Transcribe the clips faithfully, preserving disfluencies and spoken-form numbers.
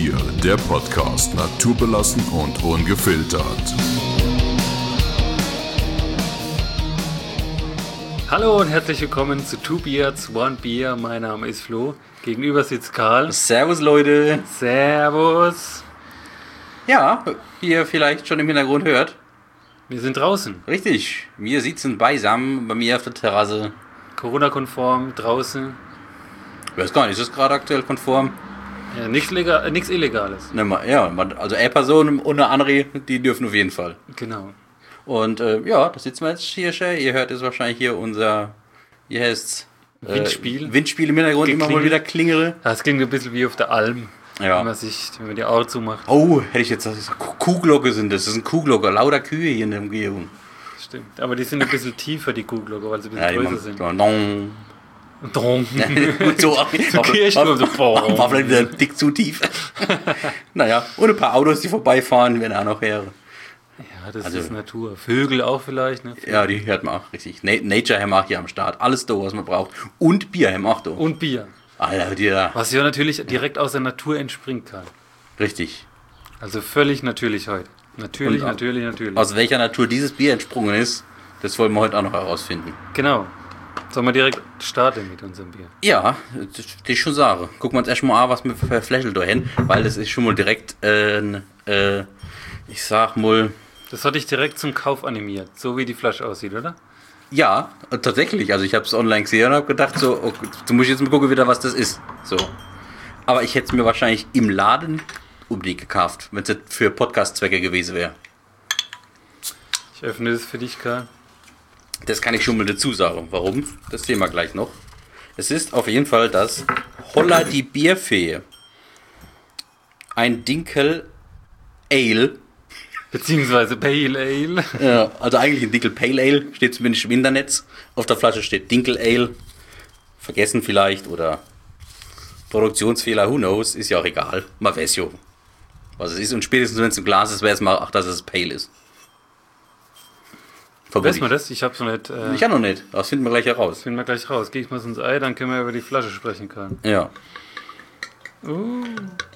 Bier, der Podcast, naturbelassen und ungefiltert. Hallo und herzlich willkommen zu Two Beards, One Beer. Mein Name ist Flo. Gegenüber sitzt Karl. Servus Leute. Servus. Ja, wie ihr vielleicht schon im Hintergrund hört. Wir sind draußen. Richtig, wir sitzen beisammen bei mir auf der Terrasse. Corona-konform, draußen. Ich weiß gar nicht, ist das gerade aktuell konform? Ja, nichts legal, nichts Illegales. Ne, ma- ja, man- also eine Person und eine andere, die dürfen auf jeden Fall. Genau. Und äh, ja, da sitzen wir jetzt hier schon. Ihr hört jetzt wahrscheinlich hier unser, wie heißt's? Äh, Windspiel. Windspiel im Hintergrund, immer mal Geklingel. wieder klingere. Das klingt ein bisschen wie auf der Alm. Ja. Wenn man sich, wenn man die Augen zumacht. Oh, hätte ich jetzt gesagt, Kuh- Kuhglocke sind das. Das sind Kuhglocke, lauter Kühe hier in der Umgebung. Stimmt. Aber die sind ein bisschen tiefer, die Kuhglocke, weil sie ein bisschen Ja, die größer machen sind. so, dong. Dong. Und so, So Kirchturm, so war, war vielleicht wieder dick zu tief. Naja, und ein paar Autos, die vorbeifahren, wenn auch noch wäre. Ja, das Also- ist Natur. Vögel auch vielleicht, ne? Ja, die hört man auch richtig. Na- Nature haben wir auch hier am Start. Alles da, was man braucht. Und Bier haben wir auch da. Und Bier. Alter, die da. Was ja natürlich direkt aus der Natur entspringen kann. Richtig. Also völlig natürlich heute. Natürlich, Und au- natürlich, natürlich. Aus welcher Natur dieses Bier entsprungen ist, das wollen wir heute auch noch herausfinden. Genau. Sollen wir direkt starten mit unserem Bier? Ja, das das ist schon Sache. Gucken wir uns erstmal an, was wir für Fläschel da hin, weil das ist schon mal direkt, äh, n- äh, ich sag mal, Das hat dich direkt zum Kauf animiert, so wie die Flasche aussieht, oder? ja, tatsächlich. Also ich habe es online gesehen und habe gedacht, so, oh, du musst jetzt mal gucken, wieder was das ist. So. Aber ich hätte es mir wahrscheinlich im Laden unbedingt gekauft, wenn es für Podcast-Zwecke gewesen wäre. Ich öffne das für dich, Karl. Das kann ich schon mal dazu sagen. Warum? Das sehen wir gleich noch. Es ist auf jeden Fall das Holla die Bierfee. Ein Dinkel Ale. Beziehungsweise Pale Ale. Ja, also eigentlich ein Dinkel Pale Ale. Steht zumindest im Internet. Auf der Flasche steht Dinkel Ale. Vergessen vielleicht oder Produktionsfehler, who knows. Ist ja auch egal. Man weiß ja, was es ist. Und spätestens wenn es im Glas ist, weiß man auch, dass es Pale ist. Weiß man das? Ich hab's noch nicht. Äh, Ich ja noch nicht. Das finden wir gleich heraus. finden wir gleich raus. Geh ich mal ins Ei, dann können wir über die Flasche sprechen, Karl. Ja. Uh.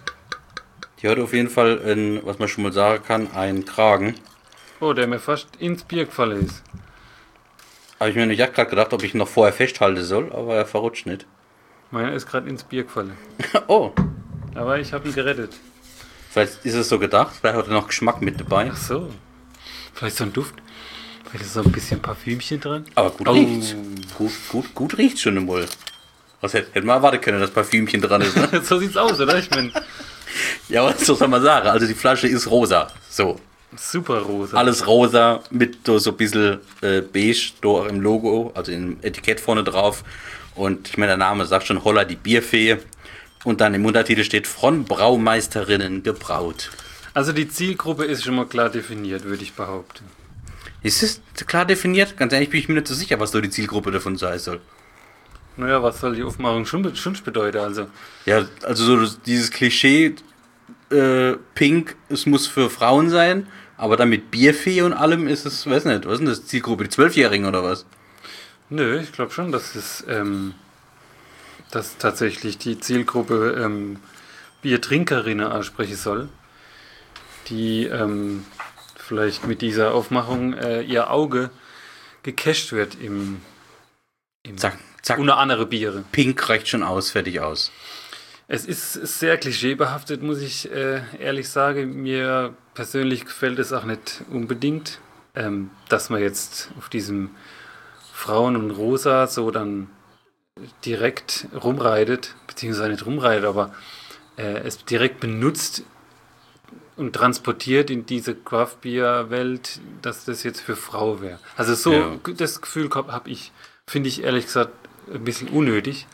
Die hat auf jeden Fall, ein, was man schon mal sagen kann, einen Kragen. Oh, der mir fast ins Bier gefallen ist. Habe ich mir nicht gerade gedacht, ob ich ihn noch vorher festhalten soll, aber er verrutscht nicht. Meiner ist gerade ins Bier gefallen. Oh, Aber ich habe ihn gerettet. vielleicht ist es so gedacht. Vielleicht hat er noch Geschmack mit dabei. Ach so. Vielleicht so ein Duft. Vielleicht ist so ein bisschen Parfümchen dran. Aber gut Oh. riecht's. Gut, gut, gut riecht schon einmal. Was hätte, hätte man erwarten können, dass Parfümchen dran ist. Ne? So sieht's aus, oder? Ich bin Ja, was soll man sagen? Also die Flasche ist rosa. So, super rosa. alles rosa mit so so ein bisschen äh, beige da im Logo, also im Etikett vorne drauf. Und ich meine, der Name sagt schon Holla die Bierfee. Und dann im Untertitel steht von Braumeisterinnen gebraut. Also die Zielgruppe ist schon mal klar definiert, würde ich behaupten. Ist es klar definiert? Ganz ehrlich bin ich mir nicht so sicher, was so die Zielgruppe davon sein soll. Naja, was soll die Aufmachung schon, be- schon bedeuten? Also, Ja, also so das, dieses Klischee äh, Pink, es muss für Frauen sein, aber dann mit Bierfee und allem ist es, weiß nicht, was ist denn das, Zielgruppe, die Zwölfjährigen oder was? nö, ich glaube schon, dass es ähm, dass tatsächlich die Zielgruppe ähm, Biertrinkerinnen ansprechen soll, die ähm, vielleicht mit dieser Aufmachung äh, ihr Auge gecasht wird im, im Zack, zack, ohne andere Biere. Pink reicht schon aus, fertig aus. Es ist sehr klischeebehaftet, muss ich äh, ehrlich sagen. Mir persönlich gefällt es auch nicht unbedingt, ähm, dass man jetzt auf diesem Frauen und Rosa so dann direkt rumreitet, beziehungsweise nicht rumreitet, aber äh, es direkt benutzt und transportiert in diese Craft-Bier-Welt, dass das jetzt für Frau wäre. Also so, Ja. das Gefühl habe ich, finde ich ehrlich gesagt ein bisschen unnötig.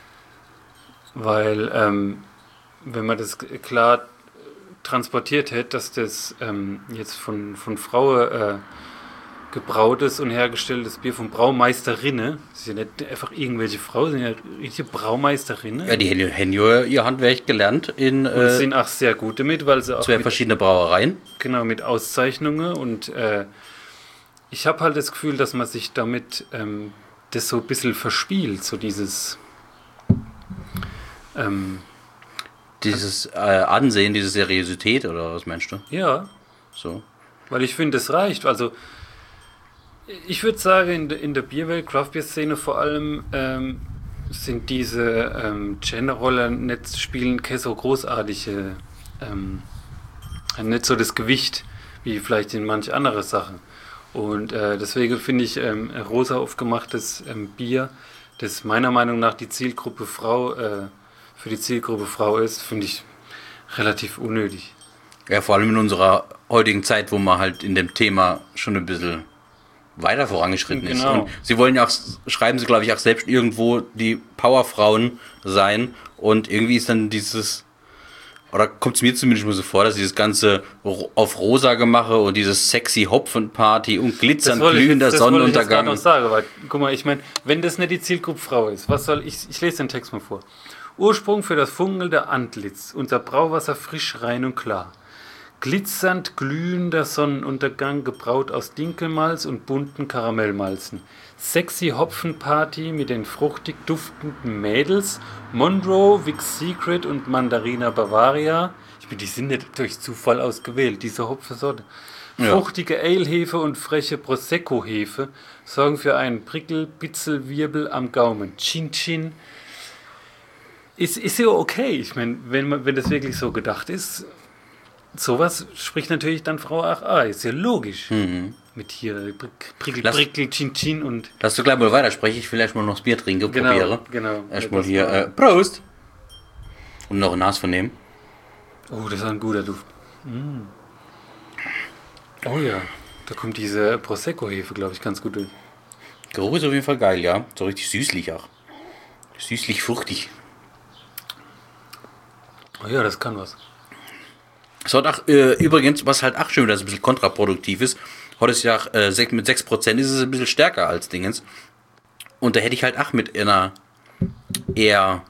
Weil, ähm, wenn man das klar transportiert hätte, dass das ähm, jetzt von, von Frauen äh, gebrautes und hergestelltes Bier von Braumeisterinnen, das ist ja nicht einfach irgendwelche Frauen, sind ja richtige Braumeisterinnen. Ja, die haben- haben ja ihr Handwerk gelernt in und äh, sind auch sehr gut damit, weil sie auch zwei mit, verschiedene Brauereien. genau, mit Auszeichnungen und äh, ich habe halt das Gefühl, dass man sich damit ähm, das so ein bisschen verspielt, so dieses ähm, dieses äh, Ansehen, diese Seriosität, oder was meinst du? Ja, So. weil ich finde, es reicht. Also, ich würde sagen, in, de, in der Bierwelt, Craft-Bier-Szene vor allem, ähm, sind diese ähm, Genderroller nicht spielen keine so großartige, ähm, nicht so das Gewicht wie vielleicht in manch andere Sachen. Und äh, deswegen finde ich ähm, rosa aufgemachtes ähm, Bier, das meiner Meinung nach die Zielgruppe Frau äh, für die Zielgruppe Frau ist, finde ich relativ unnötig. Ja, vor allem in unserer heutigen Zeit, wo man halt in dem Thema schon ein bisschen weiter vorangeschritten ist. Genau. Und sie wollen ja auch, schreiben sie glaube ich auch selbst irgendwo die Powerfrauen sein und irgendwie ist dann dieses, oder kommt es mir zumindest mal so vor, dass dieses ganze auf rosa gemache und dieses sexy Hopfenparty und glitzernd glühender Sonnenuntergang. Das wollte ich jetzt gerade noch sagen, weil, guck mal, ich meine, wenn das nicht die Zielgruppe Frau ist, was soll ich, ich lese den Text mal vor. Ursprung für das funkelnde Antlitz, unser Brauwasser frisch, rein und klar. Glitzernd glühender Sonnenuntergang, gebraut aus Dinkelmalz und bunten Karamellmalzen. Sexy Hopfenparty mit den fruchtig duftenden Mädels, Monroe, Vic's Secret und Mandarina Bavaria. Ich bin, die sind nicht durch Zufall ausgewählt, diese Hopfensorte. Ja. Fruchtige Ale-Hefe und freche Prosecco-Hefe sorgen für einen Prickel-Bitzelwirbel am Gaumen. Chin Chin. Ist, ist ja okay. Ich meine, wenn, man- wenn das wirklich so gedacht ist, sowas spricht natürlich dann Frau Ach, ah, ist ja logisch. Mit hier Prick- Prickel, Lass- Prickel, Chin Chin und Lass du gleich mal weitersprechen, ich vielleicht mal noch das Bier trinke, genau, probiere. genau. Erstmal Das hier, war- äh, Prost! Und noch ein Nas von nehmen. Oh, das ist ein guter Duft. Mm. Oh ja, da kommt diese Prosecco-Hefe, glaube ich, ganz gut durch. Geruch ist auf jeden Fall geil, ja. So richtig süßlich auch. Süßlich fruchtig. Oh ja, das kann was. Es hat auch, äh, übrigens, was halt auch schon wieder so ein bisschen kontraproduktiv ist, heute ist ja auch, äh, sech- mit sechs Prozent ist es ein bisschen stärker als Dingens. Und da hätte ich halt auch mit einer eher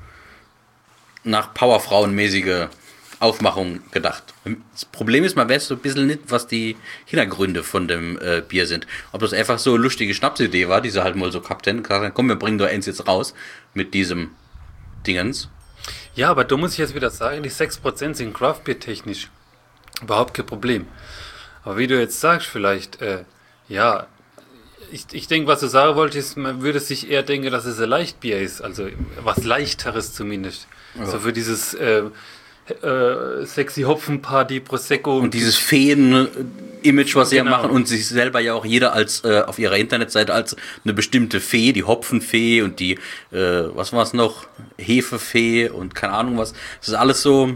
nach Powerfrauenmäßige Aufmachung gedacht. Das Problem ist, man weiß so ein bisschen nicht, was die Hintergründe von dem äh, Bier sind. Ob das einfach so eine lustige Schnapsidee war, die sie halt mal so gehabt hätten. Gesagt haben, komm, wir bringen doch eins jetzt raus mit diesem Dingens. Ja, aber da muss ich jetzt wieder sagen, die sechs Prozent sind Craftbeer technisch überhaupt kein Problem. Aber wie du jetzt sagst, vielleicht, äh, ja, ich, ich denke, was du sagen wolltest, man würde sich eher denken, dass es ein Leichtbier ist, also was Leichteres zumindest. So für dieses äh, äh, sexy Hopfenparty, Prosecco. Und dieses Feen-Image, was sie ja Genau. machen und sich selber ja auch jeder als äh, auf ihrer Internetseite als eine bestimmte Fee, die Hopfenfee und die, äh, was war es noch, Hefefee und keine Ahnung was. Das ist alles so,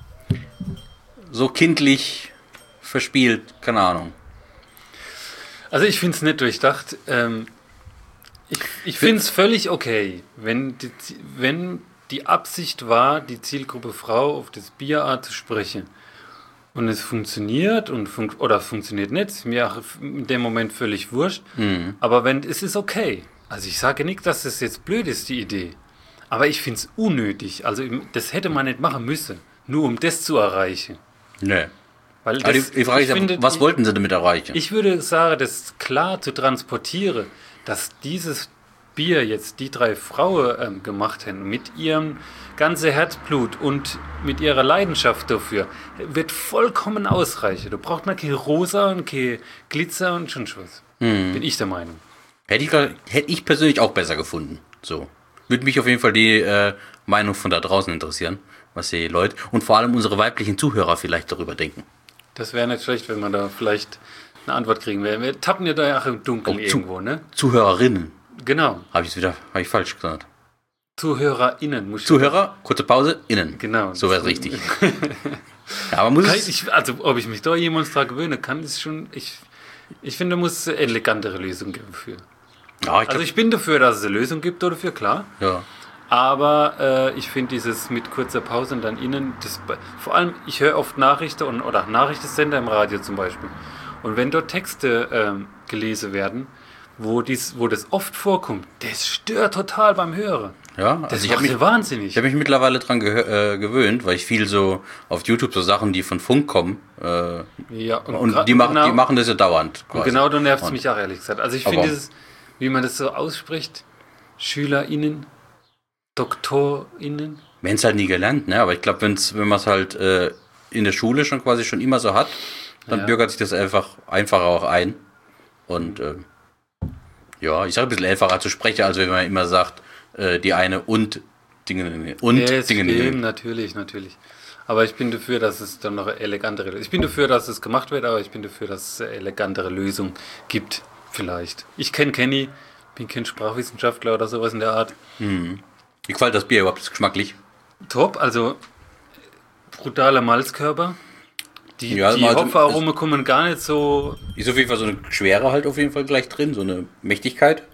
so kindlich verspielt, keine Ahnung. Also ich finde es nicht durchdacht. Ähm, ich ich finde es völlig okay, wenn die, wenn die Absicht war, die Zielgruppe Frau auf das Bier anzusprechen. Und es funktioniert und fun oder funktioniert nicht, ist mir auch in dem Moment völlig wurscht. Aber wenn es ist okay. Also ich sage nicht, dass es jetzt blöd ist, die Idee. Aber ich finde es unnötig. Also das hätte man nicht machen müssen, nur um das zu erreichen. Nee. Weil Aber das, die, die Frage ich ist ja, finde, was ich- wollten sie damit erreichen? Ich würde sagen, das klar zu transportieren, dass dieses Bier jetzt die drei Frauen ähm, gemacht haben, mit ihrem ganzen Herzblut und mit ihrer Leidenschaft dafür, wird vollkommen ausreichen. Da braucht man kein Rosa und kein Glitzer und schon was. Bin ich der Meinung. Hätte ich, gar- hätte ich persönlich auch besser gefunden. So. Würde mich auf jeden Fall die äh, Meinung von da draußen interessieren, was die Leute und vor allem unsere weiblichen Zuhörer vielleicht darüber denken. Das wäre nicht schlecht, wenn man da vielleicht eine Antwort kriegen würde. Wir tappen ja da ja auch im Dunkeln Oh, zu- irgendwo, ne? Zuhörerinnen. Genau. Habe ich es wieder, habe ich falsch gesagt. ZuhörerInnen. Muss ich- Zuhörer, kurze Pause, innen. Genau. So wäre es richtig. Ja, aber muss Kann es, ich, also, ob ich mich da jemals dran gewöhne, kann es schon. Ich, ich finde, da muss es eine elegantere Lösung geben für. ja, ich Also, glaub, ich bin dafür, dass es eine Lösung gibt dafür, klar. ja. Aber äh, ich finde dieses mit kurzer Pause und dann innen, das, vor allem, ich höre oft Nachrichten und, oder Nachrichtensender im Radio zum Beispiel. Und wenn dort Texte ähm, gelesen werden, wo, dies, wo das oft vorkommt, das stört total beim Hören. Ja, Das also ich macht habe mich, mich wahnsinnig. ich hab mich mittlerweile dran gehö- äh, gewöhnt, weil ich viel so auf YouTube so Sachen, die von Funk kommen, äh, ja, und und gra- die machen, genau- die machen das ja dauernd. Und quasi. genau da nervt es Und- mich auch, ehrlich gesagt. Also ich Aber- finde dieses, wie man das so ausspricht, SchülerInnen, DoktorInnen, Wir haben es halt nie gelernt, ne? Aber ich glaube, wenn's, wenn man es halt äh, in der Schule schon quasi schon immer so hat, dann Ja. bürgert sich das einfach einfacher auch ein. Und äh, ja, ich sage ein bisschen einfacher zu sprechen, als wenn man immer sagt, äh, die eine und Dinge und Ja, es Dinge. stimmt, natürlich, natürlich. Aber ich bin dafür, dass es dann noch eine elegantere. Ich bin dafür, dass es gemacht wird, aber ich bin dafür, dass es eine elegantere Lösung gibt, vielleicht. Ich kenne Kenny, bin kein Sprachwissenschaftler oder sowas in der Art. Wie gefällt das Bier überhaupt? Ist geschmacklich? Top, also brutaler Malzkörper. Die, Ja, die also- Hopfenarome kommen gar nicht so. Ist auf jeden Fall so eine Schwere halt auf jeden Fall gleich drin, so eine Mächtigkeit.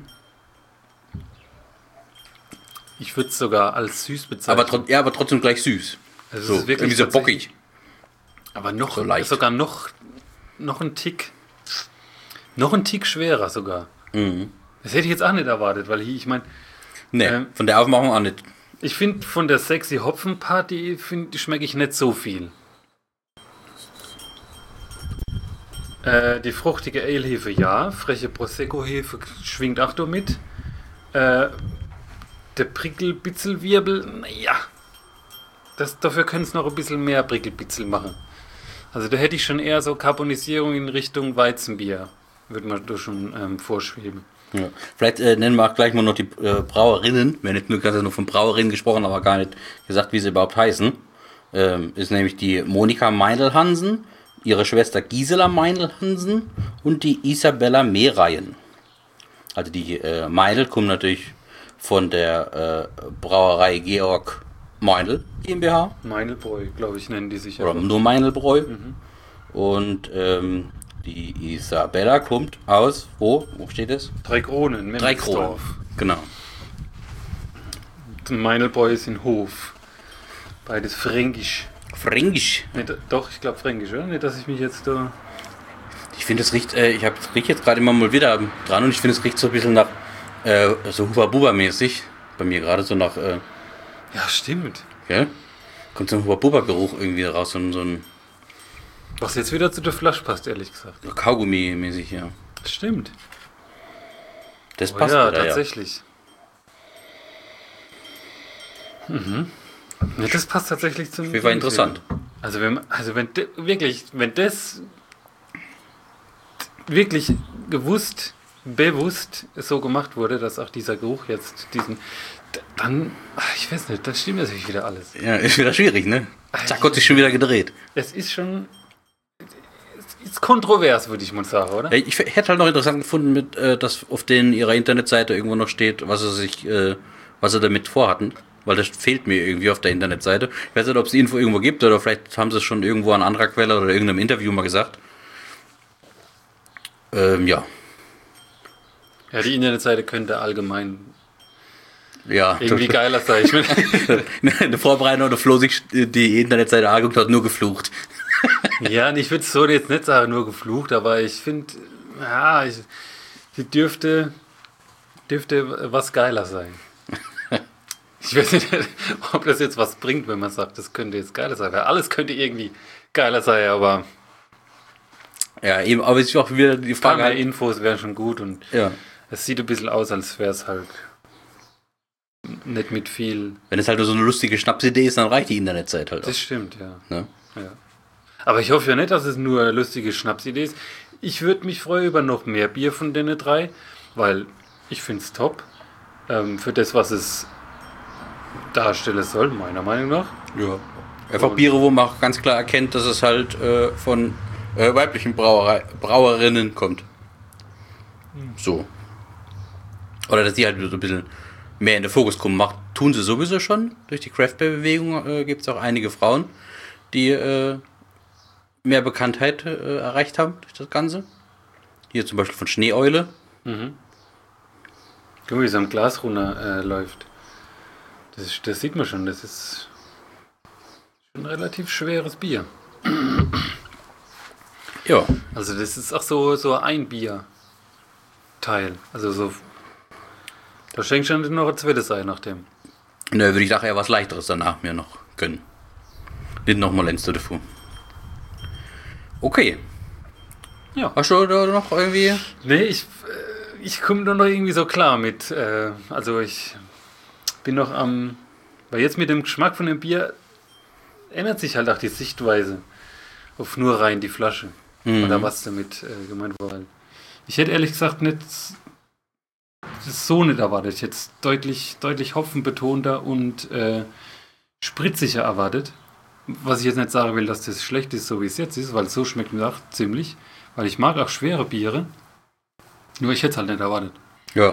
Ich würde es sogar als süß bezeichnen. Aber, trot- ja, aber trotzdem gleich süß. Also So, es ist wirklich irgendwie so tatsächlich- bockig. Aber noch, So leicht. sogar noch, noch ein Tick, noch ein Tick schwerer sogar. Mhm. Das hätte ich jetzt auch nicht erwartet, weil ich, ich meine, Nee, Ähm, von der Aufmachung auch nicht. ich finde von der sexy Hopfenparty find- schmecke ich nicht so viel. Äh, die fruchtige Ale-Hefe ja, freche Prosecco-Hefe schwingt auch da mit. Äh, der Prickelbitzelwirbel, naja, das, dafür können es noch ein bisschen mehr Prickelbitzel machen. Also da hätte ich schon eher so Karbonisierung in Richtung Weizenbier, würde man da schon ähm, vorschweben. Ja. Vielleicht äh, nennen wir auch gleich mal noch die äh, Brauerinnen. Wir haben nicht nur gerade nur von Brauerinnen gesprochen, aber gar nicht gesagt, wie sie überhaupt heißen. Ähm, ist nämlich die Monika Meindl-Hansen, ihre Schwester Gisela Meindl-Hansen und die Isabella Mehreien. Also die äh, Meindl kommen natürlich von der äh, Brauerei Georg Meindl GmbH Meinelbräu, glaube ich, nennen die sich oder einfach. nur Meindlbräu. Und ähm, die Isabella kommt aus, wo? Wo steht es? Drei Kronen, Drei Kronen. Memmelsdorf. Genau. Meinelbräu ist in Hof. Beides fränkisch. Fränkisch. Nicht, doch, ich glaube fränkisch, oder? Nicht, dass ich mich jetzt da... Ich finde, es riecht, äh, ich habe riech jetzt gerade immer mal wieder dran und ich finde, es riecht so ein bisschen nach, äh, so Huba-Buba-mäßig. Bei mir gerade so nach, äh, Ja, stimmt. gell? Kommt so ein Huba-Buba-Geruch irgendwie raus, so ein, so ein Was jetzt wieder zu der Flasche passt, ehrlich gesagt. Kaugummi-mäßig, ja. Stimmt. Das Oh passt ja, wieder, ja. tatsächlich. Mhm. Ja, das passt tatsächlich zum... Auf jeden Fall interessant. Also wenn, also wenn de, wirklich, wenn das wirklich gewusst, bewusst so gemacht wurde, dass auch dieser Geruch jetzt diesen, dann, ach, ich weiß nicht, dann stimmt natürlich wieder alles. Ja, ist wieder schwierig, ne? Zack, hat sich schon wieder gedreht. Es ist schon, es ist kontrovers, würde ich mal sagen, oder? Ja, ich hätte halt noch interessant gefunden, mit, äh, dass auf den ihrer Internetseite irgendwo noch steht, was sie sich, äh, was sie damit vorhatten. Weil das fehlt mir irgendwie auf der Internetseite. Ich weiß nicht, ob es die Info irgendwo gibt oder vielleicht haben sie es schon irgendwo an anderer Quelle oder irgendeinem Interview mal gesagt. Ähm, ja. Ja, die Internetseite könnte allgemein Ja. irgendwie geiler sein. Ich meine, In der Vorbereitung oder Flo sich die Internetseite angeguckt hat, nur geflucht. ja, und ich würde es so jetzt nicht sagen, nur geflucht, aber ich finde, ja, ich, die dürfte, dürfte was geiler sein. Ich weiß nicht, ob das jetzt was bringt, wenn man sagt, das könnte jetzt geiler sein. Weil alles könnte irgendwie geiler sein, aber Ja, eben, aber es ist auch wieder die ein paar Frage. mehr Halt, Infos wären schon gut und ja. es sieht ein bisschen aus, als wäre es halt nicht mit viel. Wenn es halt nur so eine lustige Schnapsidee ist, dann reicht die Internetseite halt auch. Das stimmt, ja. Ne? ja. Aber ich hoffe ja nicht, dass es nur eine lustige Schnapsidee ist. Ich würde mich freuen über noch mehr Bier von den drei, weil ich finde es top. Ähm, für das, was es darstellen soll, meiner Meinung nach. Ja. Einfach Biere, wo man auch ganz klar erkennt, dass es halt äh, von äh, weiblichen Brauerei Brauerinnen kommt. So. Oder dass die halt so ein bisschen mehr in den Fokus kommen. Macht, tun sie sowieso schon. Durch die Craft-Bewegung äh, gibt es auch einige Frauen, die äh, mehr Bekanntheit äh, erreicht haben durch das Ganze. Hier zum Beispiel von Schneeeule. Guck mal, wie es am Glas runter äh, läuft. Das, ist, das sieht man schon, das ist schon ein relativ schweres Bier. Ja. Also das ist auch so, so ein Bier-Teil. Also so, da schenkt schon noch ein zweites ein nach dem. Ne, würde ich nachher was Leichteres danach mir noch gönnen. Nicht nochmal eins davor. Okay. Ja. Hast du da noch irgendwie... Nee, ich, äh, ich komme da noch irgendwie so klar mit. Äh, also ich bin noch am Weil jetzt mit dem Geschmack von dem Bier ändert sich halt auch die Sichtweise auf nur rein die Flasche. Mhm. Oder was damit äh, gemeint war. Ich hätte ehrlich gesagt nicht das so nicht erwartet. Ich hätte es deutlich, deutlich hopfenbetonter und äh, spritziger erwartet. Was ich jetzt nicht sagen will, dass das schlecht ist, so wie es jetzt ist, weil so schmeckt mir auch ziemlich. Weil ich mag auch schwere Biere. Nur ich hätte es halt nicht erwartet. Ja.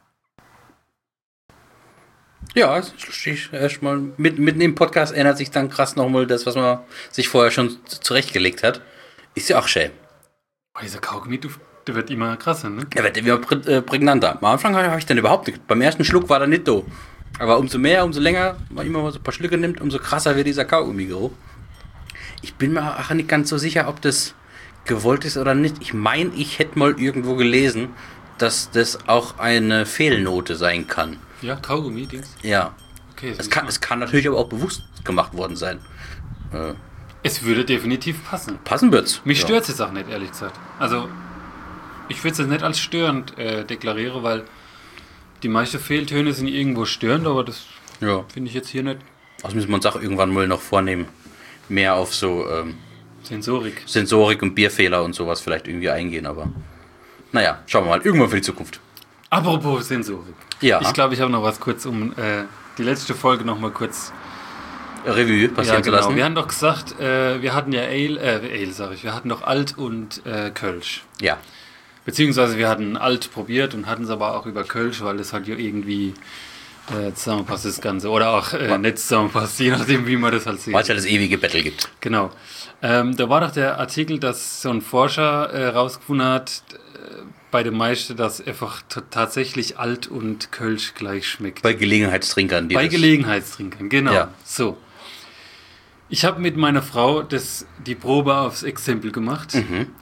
Ja, ist lustig. Erstmal mit, mitten im Podcast ändert sich dann krass nochmal das, was man sich vorher schon zurechtgelegt hat. Ist ja auch schön. Oh, dieser Kaugummi-Duft, der wird immer krasser, ne? Er wird immer prä- äh, prägnanter. Am Anfang habe ich den überhaupt nicht. Beim ersten Schluck war der nicht so. Aber umso mehr, umso länger man immer mal so ein paar Schlücke nimmt, umso krasser wird dieser Kaugummi-Geruch. Ich bin mir auch nicht ganz so sicher, ob das gewollt ist oder nicht. Ich meine, ich hätte mal irgendwo gelesen, dass das auch eine Fehlnote sein kann. Ja, Kaugummi-Dings. Ja. Okay, Es kann, es kann natürlich aber auch bewusst gemacht worden sein. Äh, es würde definitiv passen. passen wird's. Mich ja. stört es jetzt auch nicht, ehrlich gesagt. Also, ich würde es jetzt nicht als störend äh, deklarieren, weil die meisten Fehltöne sind irgendwo störend, aber das Ja. finde ich jetzt hier nicht Das müssen wir uns auch irgendwann mal noch vornehmen. Mehr auf so ähm, Sensorik. Sensorik und Bierfehler und sowas vielleicht irgendwie eingehen, aber naja, schauen wir mal. Irgendwann für die Zukunft. Apropos Sensorik. Ja. Ich glaube, ich habe noch was kurz, um äh, die letzte Folge noch mal kurz Revue passieren ja, zu genau. lassen. Wir hatten doch gesagt, äh, wir hatten ja Ale, äh, Ale sag ich, wir hatten doch Alt und äh, Kölsch. Ja. Beziehungsweise wir hatten Alt probiert und hatten es aber auch über Kölsch, weil das halt ja irgendwie äh, zusammenpasst, das Ganze. Oder auch äh, nicht zusammenpasst, je nachdem, wie man das halt sieht. Weil es ja das ewige Battle gibt. Genau. Ähm, da war doch der Artikel, dass so ein Forscher äh, rausgefunden hat, äh, bei den meisten, dass einfach t- tatsächlich Alt und Kölsch gleich schmeckt. Bei Gelegenheitstrinkern. Die Bei das- Gelegenheitstrinkern, genau. Ja. So. Ich habe mit meiner Frau das, die Probe aufs Exempel gemacht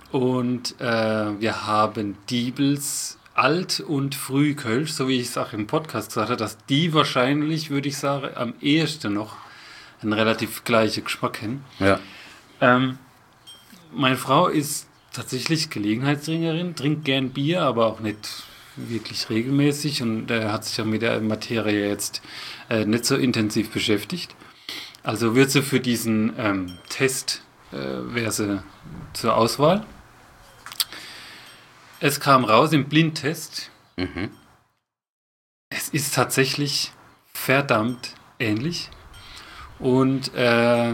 und äh, wir haben Diebels Alt- und Frühkölsch, so wie ich es auch im Podcast gesagt habe, dass die wahrscheinlich, würde ich sagen, am ehesten noch einen relativ gleichen Geschmack haben. Ja. Ähm, meine Frau ist tatsächlich Gelegenheitstrinkerin, trinkt gern Bier, aber auch nicht wirklich regelmäßig und äh, hat sich ja mit der Materie jetzt äh, nicht so intensiv beschäftigt. Also wird sie für diesen ähm, Test, äh, wäre sie zur Auswahl. Es kam raus im Blindtest. Mhm. Es ist tatsächlich verdammt ähnlich. Und äh,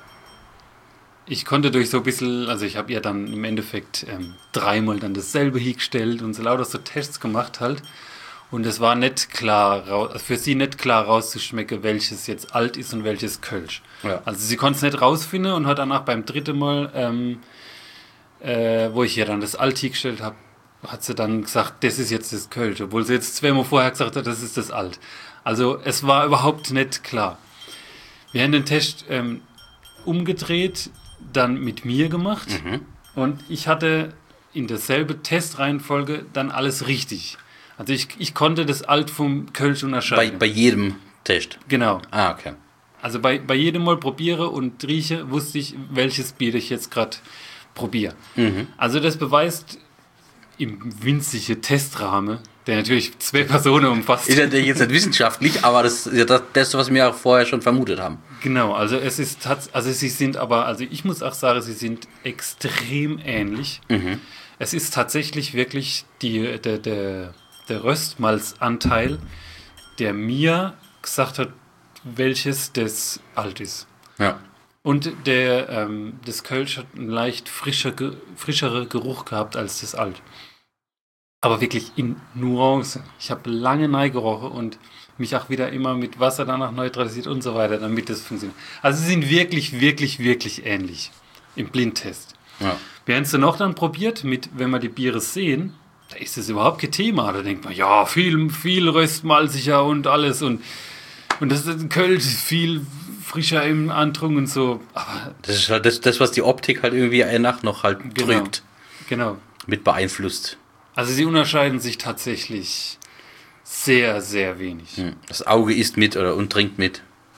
ich konnte durch so ein bisschen, also ich habe ihr dann im Endeffekt ähm, dreimal dann dasselbe hingestellt und so lauter so Tests gemacht halt. Und es war nicht klar, rau- für sie nicht klar rauszuschmecken, welches jetzt alt ist und welches Kölsch. Ja. Also sie konnte es nicht rausfinden und hat danach beim dritten Mal, ähm, äh, wo ich ihr dann das Alt hingestellt habe, hat sie dann gesagt, das ist jetzt das Kölsch, obwohl sie jetzt zweimal vorher gesagt hat, das ist das Alt. Also es war überhaupt nicht klar. Wir haben den Test ähm, umgedreht, dann mit mir gemacht und ich hatte in derselben Testreihenfolge dann alles richtig. Also ich, ich konnte das Alt vom Kölsch Bei, unterscheiden. bei jedem Test. Genau. Ah, okay. Also bei, bei jedem Mal probiere und rieche, wusste ich, welches Bier ich jetzt gerade probiere. Also das beweist im winzigen Testrahmen, der natürlich zwei Personen umfasst. Ist natürlich jetzt nicht wissenschaftlich, aber das ist ja das, das, was wir auch vorher schon vermutet haben. Genau, also es ist tats- also sie sind aber, also ich muss auch sagen, sie sind extrem ähnlich. Es ist tatsächlich wirklich die, der, der, der Röstmalzanteil, der mir gesagt hat, welches das alt ist. Ja. Und der, ähm, das Kölsch hat einen leicht frischer, ge- frischeren Geruch gehabt als das Alt. Aber wirklich in Nuance. Ich habe lange neu gerochen und mich auch wieder immer mit Wasser danach neutralisiert und so weiter, damit das funktioniert. Also sie sind wirklich, wirklich, wirklich ähnlich im Blindtest. Ja. Wir haben es dann noch dann probiert, mit, wenn wir die Biere sehen, da ist das überhaupt kein Thema. Da denkt man, ja, viel, viel röstmalziger und alles und, und das ist ein Kölsch, viel frischer im Antrunk und so. Aber Das ist halt das, das, was die Optik halt irgendwie eine Nacht noch halt genau, trügt, genau. mit beeinflusst. Also sie unterscheiden sich tatsächlich sehr, sehr wenig. Hm. Das Auge isst mit oder und trinkt mit.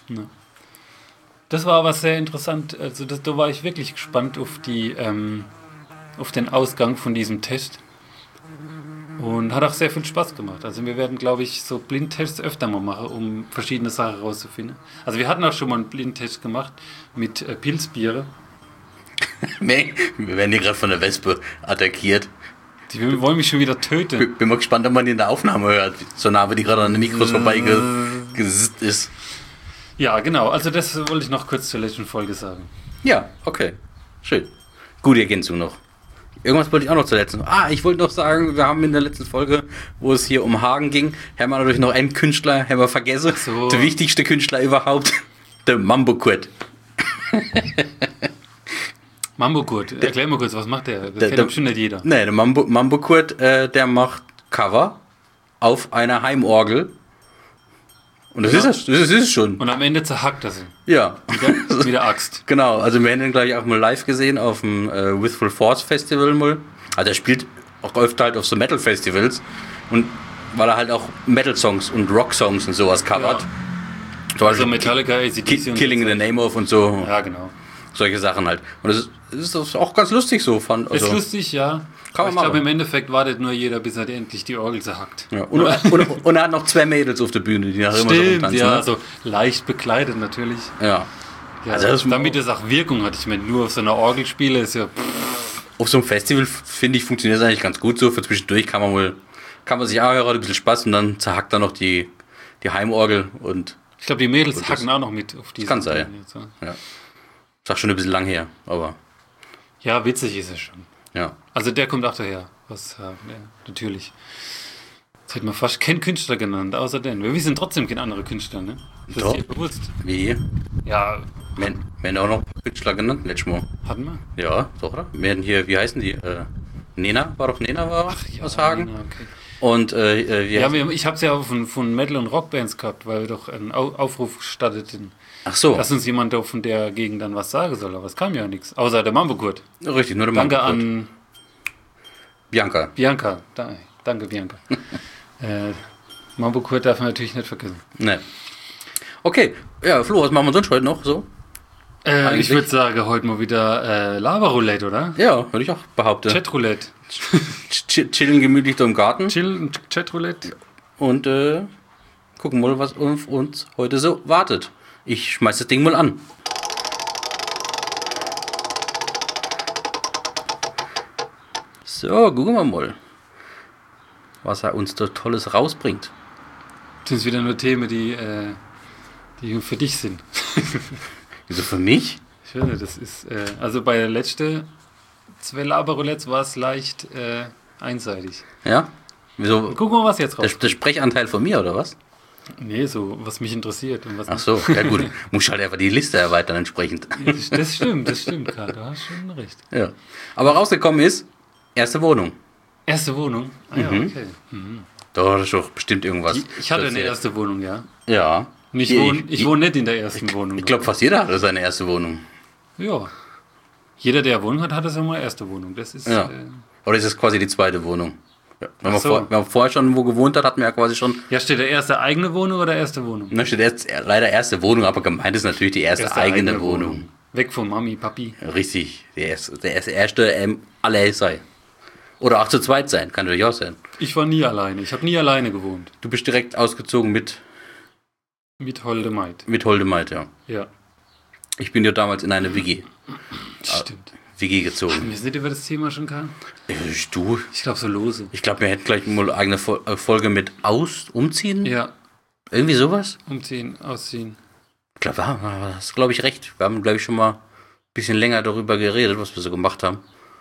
Das war aber sehr interessant. Also das, da war ich wirklich gespannt auf die, ähm, auf den Ausgang von diesem Test. Und hat auch sehr viel Spaß gemacht. Also wir werden, glaube ich, so Blindtests öfter mal machen, um verschiedene Sachen rauszufinden. Also wir hatten auch schon mal einen Blindtest gemacht mit äh, Pilzbiere. Nee, wir werden hier gerade von der Wespe attackiert. Die wollen mich schon wieder töten. Bin, bin mal gespannt, ob man die in der Aufnahme hört. So nah, wie die gerade an den Mikros vorbeigesitzt ist. Ja, genau. Also das wollte ich noch kurz zur letzten Folge sagen. Ja, okay. Schön. Gute Ergänzung noch. Irgendwas wollte ich auch noch zur letzten. Ah, ich wollte noch sagen, wir haben in der letzten Folge, wo es hier um Hagen ging, haben wir natürlich noch einen Künstler, haben wir vergessen. So. Der wichtigste Künstler überhaupt, der Mambo Kurt. Mambo Kurt, erklär mal kurz, was macht der? Das der, kennt der, bestimmt nicht jeder. Nee, der Mambo, Mambo Kurt, äh, der macht Cover auf einer Heimorgel. Und das, Ja. ist es, das ist es schon. Und am Ende zerhackt er sie. Ja. Mit der, mit der Axt. Genau, also wir haben ihn gleich auch mal live gesehen auf dem äh, With Full Force Festival mal. Also er spielt auch öfter halt auf so Metal Festivals. Und weil er halt auch Metal-Songs und Rock-Songs und sowas covert. Ja. Zum Also Beispiel Metallica, A C D C Ki und Killing in so. the Name of und so. Ja, genau. Solche Sachen halt. Und das ist, das ist auch ganz lustig so. Fand, also, Ist lustig, ja. Kann man Aber ich glaube, machen. im Endeffekt wartet nur jeder, bis er endlich die Orgel zerhackt. ja. und, und, und er hat noch zwei Mädels auf der Bühne, die nachher immer so Stimmt, rumtanzen. ja, Ne? also leicht bekleidet natürlich. Ja. Ja, Also das- damit es auch Wirkung hat. Ich meine, nur auf so einer Orgel spiele ist ja... Auf so einem Festival, finde ich, funktioniert es eigentlich ganz gut so. Für zwischendurch kann man wohl, kann man sich auch hören, ein bisschen Spaß und dann zerhackt er noch die, die Heimorgel und Ich glaube, die Mädels das- hacken auch noch mit auf diese. kann sein. So. ja. Ist auch schon ein bisschen lang her, aber Ja, witzig ist es schon. ja. Also der kommt auch daher. Was, ja, ja, natürlich. Das hätte man fast keinen Künstler genannt, außer den. Wir wissen trotzdem kein anderer Künstler, ne? Das Doch. ist dir bewusst. Wie? Ja, Wir haben- wir haben auch noch Künstler genannt, letztes Mal. hatten wir? Ja, doch, oder? Wir hatten hier, wie heißen die? Äh, Nena, war doch Nena war aus Hagen. Ja, okay. Und äh, äh, wie Ja, heißt- wir, ich habe es ja auch von, von Metal- und Rockbands gehabt, weil wir doch einen Au- Aufruf gestarteten, Ach so, dass uns jemand doch von der Gegend dann was sagen soll. Aber es kam ja nichts. Außer der Mambo-Gurt. richtig, nur der Danke Mann. an Bianca. Bianca. Da, danke, Bianca. äh, Mambo-Gurt darf man natürlich nicht vergessen. Ne. Okay, ja, Flo, was machen wir sonst heute noch so? Äh, Eigentlich- ich würde sagen, heute mal wieder äh, Lava-Roulette, oder? Ja, würde ich auch behaupten. Chat-Roulette. Ch chillen gemütlich da im Garten Chill, Chat-Roulette. und äh, gucken mal, was auf uns heute so wartet. Ich schmeiß das Ding mal an. So, gucken wir mal, was er uns da Tolles rausbringt. Das sind wieder nur Themen, die, äh, die für dich sind. Wieso für mich? Ich finde, das ist, äh, also bei der letzten zwei Lava-Roulettes war es leicht äh, einseitig. Ja? Wieso? Gucken wir mal, was jetzt Der, rauskommt. der Sprechanteil von mir, oder was? Nee, so, was mich interessiert. Und was Ach so, ja gut. Muss halt einfach die Liste erweitern entsprechend. nicht. Das, das stimmt, das stimmt, Karl. Du hast schon recht. Ja. Aber rausgekommen ist, erste Wohnung. Erste Wohnung? Ah ja, Mhm. okay. Da ist doch bestimmt irgendwas. Die, ich hatte eine erzählt. erste Wohnung, ja. Ja. Und ich, Die- wohne, ich wohne nicht in der ersten Wohnung. Ich glaube, fast jeder hatte seine erste Wohnung. Ja. Jeder, der Wohnung hat, hat das immer erste Wohnung. Das ist. Ja. Äh, Oder ist es quasi die zweite Wohnung? Ja. Wenn, Ach man so. vor, wenn man vorher schon wo gewohnt hat, hat man ja quasi schon. ja, steht der erste eigene Wohnung oder erste Wohnung? Da steht jetzt leider erste Wohnung, aber gemeint ist natürlich die erste, Erste eigene, Wohnung. Weg von Mami, Papi. Richtig. Der erste, der erste, erste ähm, alle sei. Oder auch zu zweit sein, kann natürlich auch sein. Ich war nie alleine. Ich habe nie alleine gewohnt. Du bist direkt ausgezogen mit, Mit Holde Maid. mit Holdemalt, ja. Ja. Ich bin ja damals in eine W G. Stimmt. W G gezogen. Wir sind über das Thema schon, Karl? Äh, Du, Ich glaube, so lose. ich glaube, wir hätten gleich mal eine eigene Fol- äh, Folge mit Aus, Umziehen. Ja. Irgendwie sowas. Umziehen, ausziehen. Ich glaube, da hast du, glaube ich, recht. Wir haben, glaube ich, schon mal ein bisschen länger darüber geredet, was wir so gemacht haben.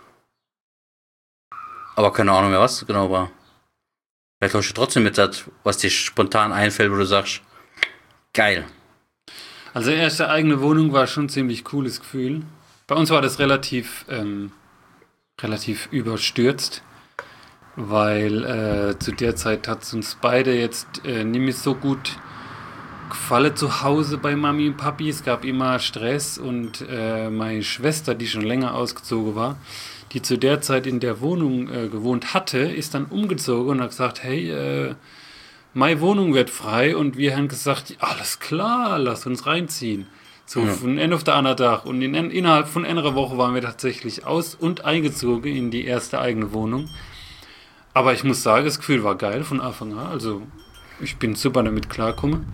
Aber keine Ahnung mehr, was genau war. Vielleicht hast du trotzdem mit das, was dir spontan einfällt, wo du sagst, geil. Also erste eigene Wohnung war schon ein ziemlich cooles Gefühl. Bei uns war das relativ, ähm, relativ überstürzt, weil äh, zu der Zeit hat es uns beide jetzt äh, nicht mehr so gut gefallen zu Hause bei Mami und Papi. Es gab immer Stress und äh, meine Schwester, die schon länger ausgezogen war, die zu der Zeit in der Wohnung äh, gewohnt hatte, ist dann umgezogen und hat gesagt, hey, äh, meine Wohnung wird frei und wir haben gesagt, alles klar, lass uns reinziehen. So Ja. von Ende auf der anderen Tag. Und in, innerhalb von einer Woche waren wir tatsächlich aus und eingezogen in die erste eigene Wohnung. Aber ich muss sagen, das Gefühl war geil von Anfang an. Also ich bin super damit klargekommen.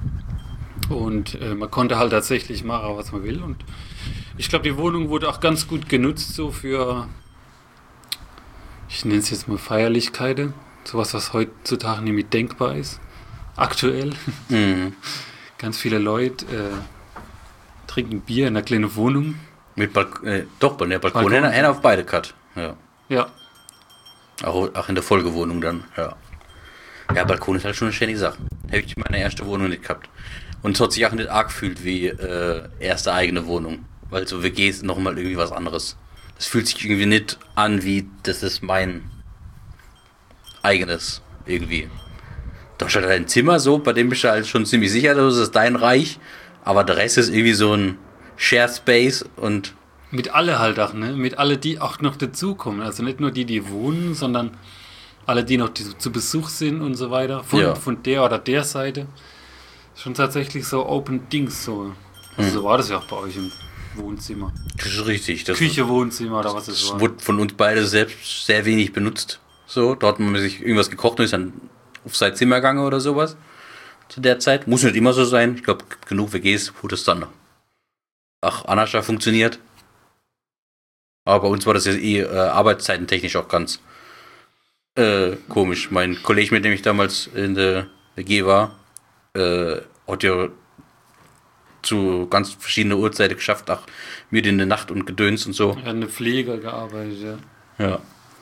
Und äh, man konnte halt tatsächlich machen, was man will. Und ich glaube, die Wohnung wurde auch ganz gut genutzt, so für, ich nenne es jetzt mal Feierlichkeiten. Sowas, was heutzutage nicht mehr denkbar ist. Aktuell. Mhm. Ganz viele Leute äh, trinken Bier in einer kleinen Wohnung. Mit Balk äh, doch, bei der Balkon, Balkon. einer, einer auf beide Cut. Ja. Ja, Auch, auch in der Folgewohnung dann, ja. Ja, Balkon ist halt schon eine schöne Sache. Hätte ich meine erste Wohnung nicht gehabt. Und es hat sich auch nicht arg gefühlt wie äh, erste eigene Wohnung. Weil so W G ist nochmal irgendwie was anderes. Das fühlt sich irgendwie nicht an wie, das ist mein eigenes irgendwie. Da steht halt ein Zimmer so, bei dem bist du halt schon ziemlich sicher, das ist dein Reich. Aber der Rest ist irgendwie so ein Share Space und mit alle halt auch, ne? Mit alle, die auch noch dazukommen. Also nicht nur die, die wohnen, sondern alle, die noch die zu Besuch sind und so weiter. Von, Ja. von der oder der Seite. Schon tatsächlich so Open Dings so. Also Hm. so war das ja auch bei euch im Wohnzimmer. das ist richtig. Das Küche, Wohnzimmer oder was es Das war. wurde von uns beide selbst sehr wenig benutzt. So, dort hat man sich irgendwas gekocht und ist dann auf sein Zimmer gegangen oder sowas. Zu der Zeit. Muss nicht immer so sein. Ich glaube, genug W Gs, wo das dann auch anders funktioniert. Aber bei uns war das ja eh äh, arbeitszeitentechnisch auch ganz äh, komisch. Mein Kollege, mit dem ich damals in der W G war, äh, hat ja zu ganz verschiedenen Uhrzeiten geschafft, auch mit in der Nacht und Gedöns und so. Er hat eine Pflege gearbeitet, ja. Ja.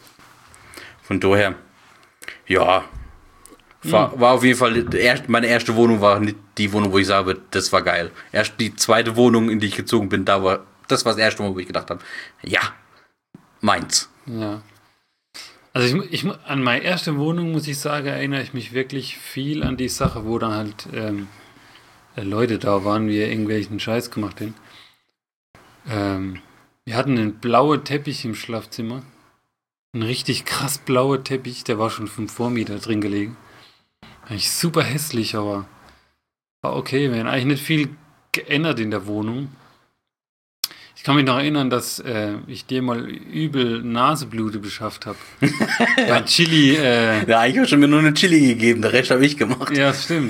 Von daher, ja, war, war auf jeden Fall, die erste- meine erste Wohnung war nicht die Wohnung, wo ich sage, das war geil. Erst die zweite Wohnung, in die ich gezogen bin, da war, das war das erste Mal, wo ich gedacht habe, ja, meins. Ja. Also ich, ich an meine erste Wohnung, muss ich sagen, erinnere ich mich wirklich viel an die Sache, wo dann halt ähm, äh, Leute da waren, wir irgendwelchen Scheiß gemacht haben. Ähm, wir hatten einen blauen Teppich im Schlafzimmer. Ein richtig krass blauer Teppich, der war schon vom Vormieter drin gelegen. Eigentlich super hässlich, aber war okay. Wir haben eigentlich nicht viel geändert in der Wohnung. Ich kann mich noch erinnern, dass äh, ich dir mal übel Naseblute beschafft habe. Bei Chili. Äh, Ja, eigentlich hast du mir nur eine Chili gegeben, der Rest habe ich gemacht. ja, stimmt.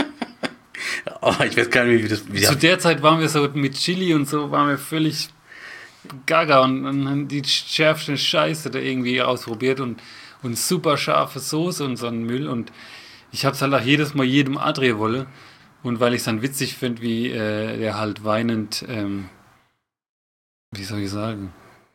Oh, ich weiß gar nicht, wie das. Wie Zu der Zeit waren wir so mit Chili und so, waren wir völlig gaga und, und haben die schärfste Scheiße da irgendwie ausprobiert und, und super scharfe Soße und so einen Müll. Und ich habe es halt auch jedes Mal jedem Adria wolle. Und weil ich es dann witzig finde, wie äh, der halt weinend, ähm, wie soll ich sagen,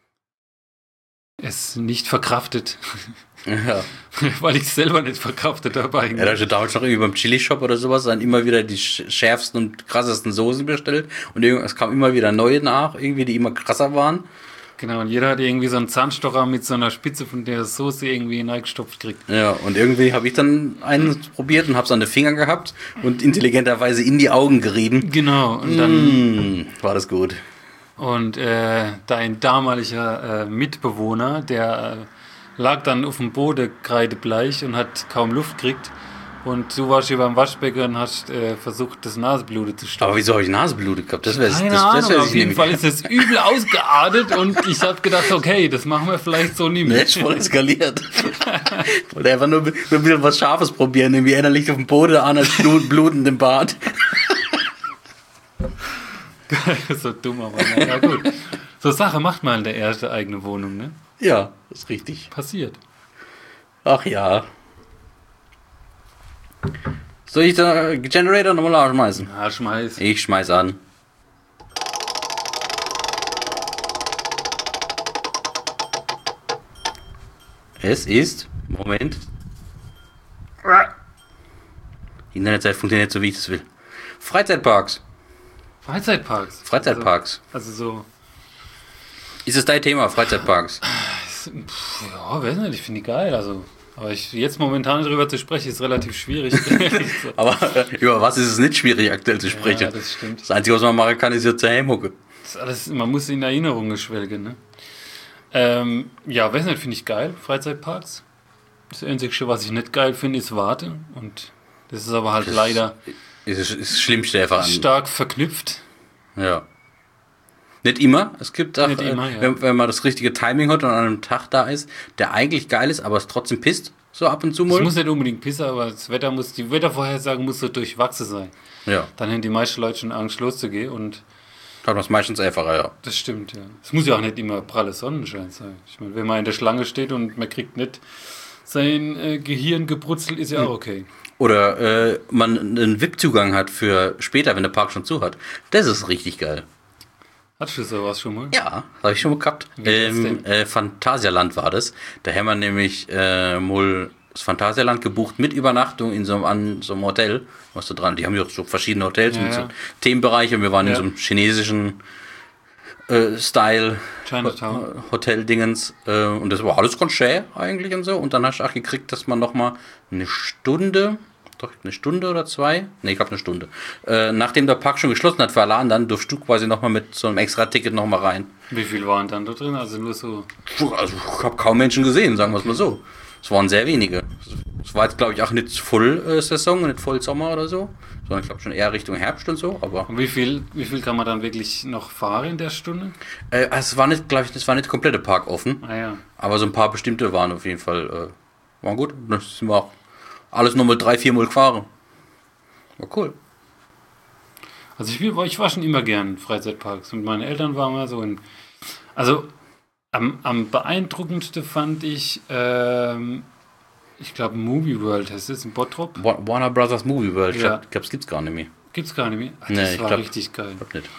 es nicht verkraftet. ja. Weil ich es selber nicht verkraftet habe eigentlich. Ja, da hast du damals noch irgendwie beim Chili-Shop oder sowas dann immer wieder die sch- schärfsten und krassesten Soßen bestellt und irgend- es kam immer wieder neue nach, irgendwie, die immer krasser waren. Genau, und jeder hat irgendwie so einen Zahnstocher mit so einer Spitze von der Soße irgendwie hineingestopft kriegt. Ja, und irgendwie habe ich dann einen probiert und habe es an den Finger gehabt und intelligenterweise in die Augen gerieben. Genau, und dann Mm, war das gut. und äh, dein damaliger äh, Mitbewohner, der äh, lag dann auf dem Boden kreidebleich und hat kaum Luft gekriegt. Und du warst hier beim Waschbecken und hast äh, versucht, das Nasenbluten zu stoppen. Aber wieso habe ich Nasenblute gehabt? Das wäre Keine das, das Ahnung, wär auf jeden Fall ist es übel ausgeartet und ich habe gedacht, okay, das machen wir vielleicht so nie Der mehr. ist voll eskaliert. Wollte einfach nur, nur ein bisschen was Scharfes probieren. Irgendwie einer liegt auf dem Boden, der andere blut, blutend im Bad. So dumm, aber naja, gut. So Sache macht man in der ersten eigenen Wohnung, ne? Ja, das ist richtig. Passiert. Ach ja. Soll ich da Generator nochmal anschmeißen? Ja, schmeiß. Ich schmeiß an. Es ist, Moment. Die Internetzeit funktioniert so, wie ich das will. Freizeitparks. Freizeitparks. Freizeitparks. Also, also so, Ist es dein Thema, Freizeitparks? pff, ja, weiß nicht, ich finde die geil. Also, aber ich, jetzt momentan darüber zu sprechen, ist relativ schwierig. So. Aber äh, über was ist es nicht schwierig, aktuell zu sprechen? Ja, das stimmt. Das Einzige, was man machen kann, ist jetzt zu Heimhucke. Das ist alles, man muss in Erinnerungen schwelgen, ne? Ähm, ja, weiß nicht, finde ich geil, Freizeitparks. Das Einzige, was ich nicht geil finde, ist Warten. Und das ist aber halt leider Ist, ist das Schlimmste einfach an. stark verknüpft. Ja. Nicht immer. Es gibt auch, Nicht immer, äh, ja. wenn, wenn man das richtige Timing hat und an einem Tag da ist, der eigentlich geil ist, aber es trotzdem pisst, so ab und zu Es mal. muss nicht unbedingt pissen, aber das Wetter muss, die Wettervorhersage muss so durchwachsen sein. Ja, Dann haben die meisten Leute schon Angst, loszugehen und hat man es meistens einfacher, ja. das stimmt, ja. Es muss ja auch nicht immer pralle Sonnenschein sein. Ich meine, wenn man in der Schlange steht und man kriegt nicht sein äh, Gehirn gebrutzelt, ist ja auch okay. Oder äh, man einen V I P-Zugang hat für später, wenn der Park schon zu hat. Das ist richtig geil. Hattest du sowas schon mal? Ja, habe ich schon mal gehabt. Wie war's Im denn? äh, Phantasialand war das. Da haben wir nämlich äh, mal das Phantasialand gebucht mit Übernachtung in so einem, an, so einem Hotel. Was da dran? Die haben ja auch so verschiedene Hotels Ja, mit so ja. Themenbereiche und wir waren Ja. in so einem chinesischen äh, Style Chinatown. Hotel-Dingens. Äh, und das war alles ganz schön eigentlich und so. Und dann hast du auch gekriegt, dass man nochmal eine Stunde, doch eine Stunde oder zwei? Ne, ich glaube eine Stunde. Äh, nachdem der Park schon geschlossen hat für alle anderen, durfst du quasi nochmal mit so einem extra Ticket nochmal rein. Wie viel waren dann da drin? Also nur so. Also ich habe kaum Menschen gesehen, sagen wir es mal so. Es waren sehr wenige. Es war jetzt, glaube ich, auch nicht Voll-Saison, nicht Voll-Sommer oder so, sondern ich glaube schon eher Richtung Herbst und so. Aber Und wie viel, wie viel kann man dann wirklich noch fahren in der Stunde? äh, es war nicht, glaube ich, es war nicht der komplette Park offen, Ah ja. aber so ein paar bestimmte waren auf jeden Fall äh, waren gut. Das sind wir auch alles nochmal drei, vier Mal gefahren. War cool. Also ich, bin- ich war schon immer gern in Freizeitparks. Und meine Eltern waren mal so in. Also am, am beeindruckendsten fand ich, ähm, ich glaube, Movie World heißt es in Bottrop. Wa- Warner Brothers Movie World, ich Ja. glaube, das gibt's gar nicht mehr. Gibt's gar nicht mehr. Ach, Nee, das ich war glaub- richtig geil. Ich glaube nicht.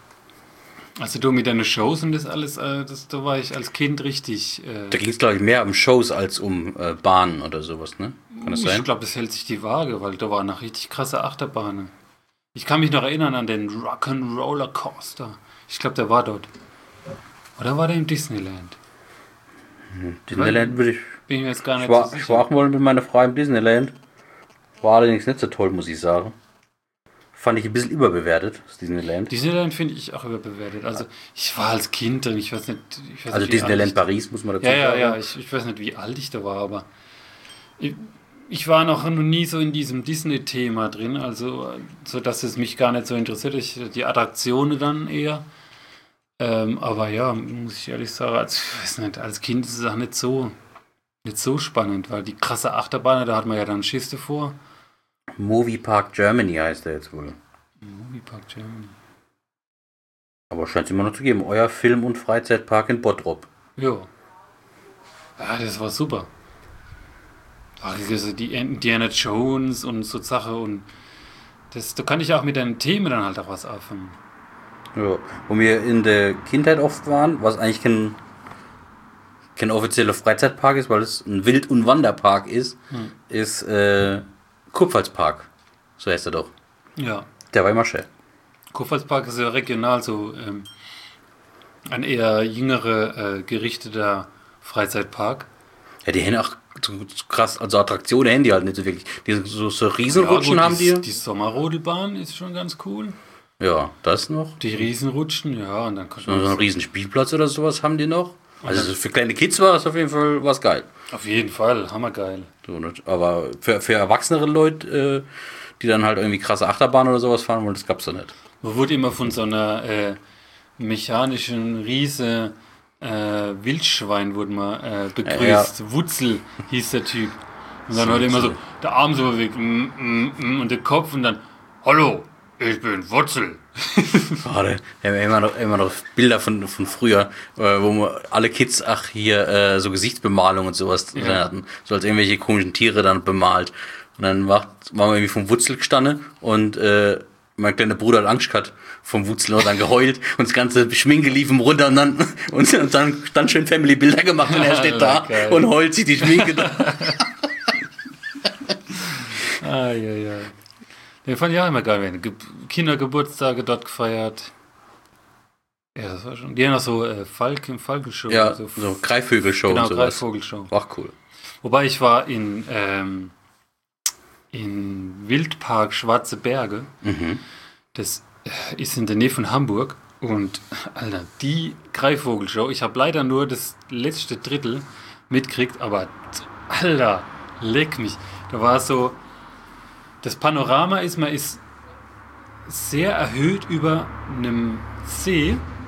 Also du mit deinen Shows und das alles, äh, das, da war ich als Kind richtig. Äh, Da ging es, glaube ich, mehr um Shows als um äh, Bahnen oder sowas, ne? Kann das sein? ich glaube, das hält sich die Waage, weil da waren noch richtig krasse Achterbahnen. Ich kann mich noch erinnern an den Rock'n'Roller Coaster. Ich glaube, der war dort. Oder war der im Disneyland? Disneyland würde ich. Bin ich mir jetzt gar nicht Ich war, so ich sicher. war auch mal mit meiner Frau im Disneyland. War allerdings nicht so toll, muss ich sagen. Fand ich ein bisschen überbewertet, das Disneyland. Disneyland finde ich auch überbewertet. Also ich war als Kind drin, ich weiß nicht. Ich weiß Also nicht, wie Disneyland alt ich- Paris, muss man dazu Ja, ja, sagen. ja. Ich, ich weiß nicht, wie alt ich da war, aber ich, ich war noch nie so in diesem Disney-Thema drin, also so dass es mich gar nicht so interessiert. Ich, die Attraktionen dann eher. Ähm, aber ja, muss ich ehrlich sagen, als, ich weiß nicht, als Kind ist es auch nicht so, nicht so spannend, weil die krasse Achterbahn, da hat man ja dann Schiss davor. Movie Park Germany heißt er jetzt wohl. Movie Park Germany. Aber scheint es immer noch zu geben. Euer Film- und Freizeitpark in Bottrop. Ja. Ja, das war super. Ach, also die Indiana Jones und so Sache und das, da kann ich auch mit den Themen dann halt auch was anfangen. Ja. Wo wir in der Kindheit oft waren, was eigentlich kein, kein offizieller Freizeitpark ist, weil es ein Wild- und Wanderpark ist, Hm. ist äh, Kurpfalzpark. So heißt er doch. Ja. Der war immer schön. Kurpfalzpark ist ja regional so ähm, ein eher jüngere, äh, gerichteter Freizeitpark. Ja, die haben auch so, so krass, also Attraktionen haben die halt nicht so wirklich. Die so, so Riesenrutschen Ja, gut, haben die. Die Sommerrodelbahn ist schon ganz cool. Ja, das noch. Die Riesenrutschen, ja, und dann kann So, so einen man riesen Spielplatz oder sowas haben die noch. Also so für kleine Kids war es auf jeden Fall was geil. auf jeden Fall, hammergeil. So, nicht? Aber für, für erwachsenere Leute, äh, die dann halt irgendwie krasse Achterbahn oder sowas fahren wollen, das gab's da nicht. Man wurde immer von so einer äh, mechanischen Riese äh, Wildschwein wurde man äh, begrüßt. Wutzel hieß der Typ. Und dann hat er immer so der Arm so bewegt mm, mm, mm, und der Kopf und dann Hallo, ich bin Wutzel. Gerade, wir haben immer noch, immer noch Bilder von, von früher, äh, wo wir alle Kids, ach hier, äh, so Gesichtsbemalung und sowas drin Ja. hatten. So als irgendwelche komischen Tiere dann bemalt. Und dann macht, waren wir irgendwie vom Wutzel gestanden und äh, mein kleiner Bruder hat Angst gehabt vom Wutzel und dann geheult und das ganze Schminke lief ihm runter und dann, und, und dann, dann schön Family-Bilder gemacht und er steht da Geil. und heult sich die Schminke da. Ah, ja, ja. Den fand ich auch immer geil, wenn Ge Kindergeburtstage dort gefeiert. Ja, das war schon. Die haben auch so äh, Falken, Falkenshow. Ja, so, so Greifvögel-Show genau, und sowas. Greifvogelshow. Ach cool. Wobei ich war in, ähm, in Wildpark Schwarze Berge. Mhm. Das äh, ist in der Nähe von Hamburg. Und, Alter, die Greifvogelshow, ich habe leider nur das letzte Drittel mitkriegt, aber, Alter, leck mich. Da war so, das Panorama ist, man ist sehr erhöht über einem See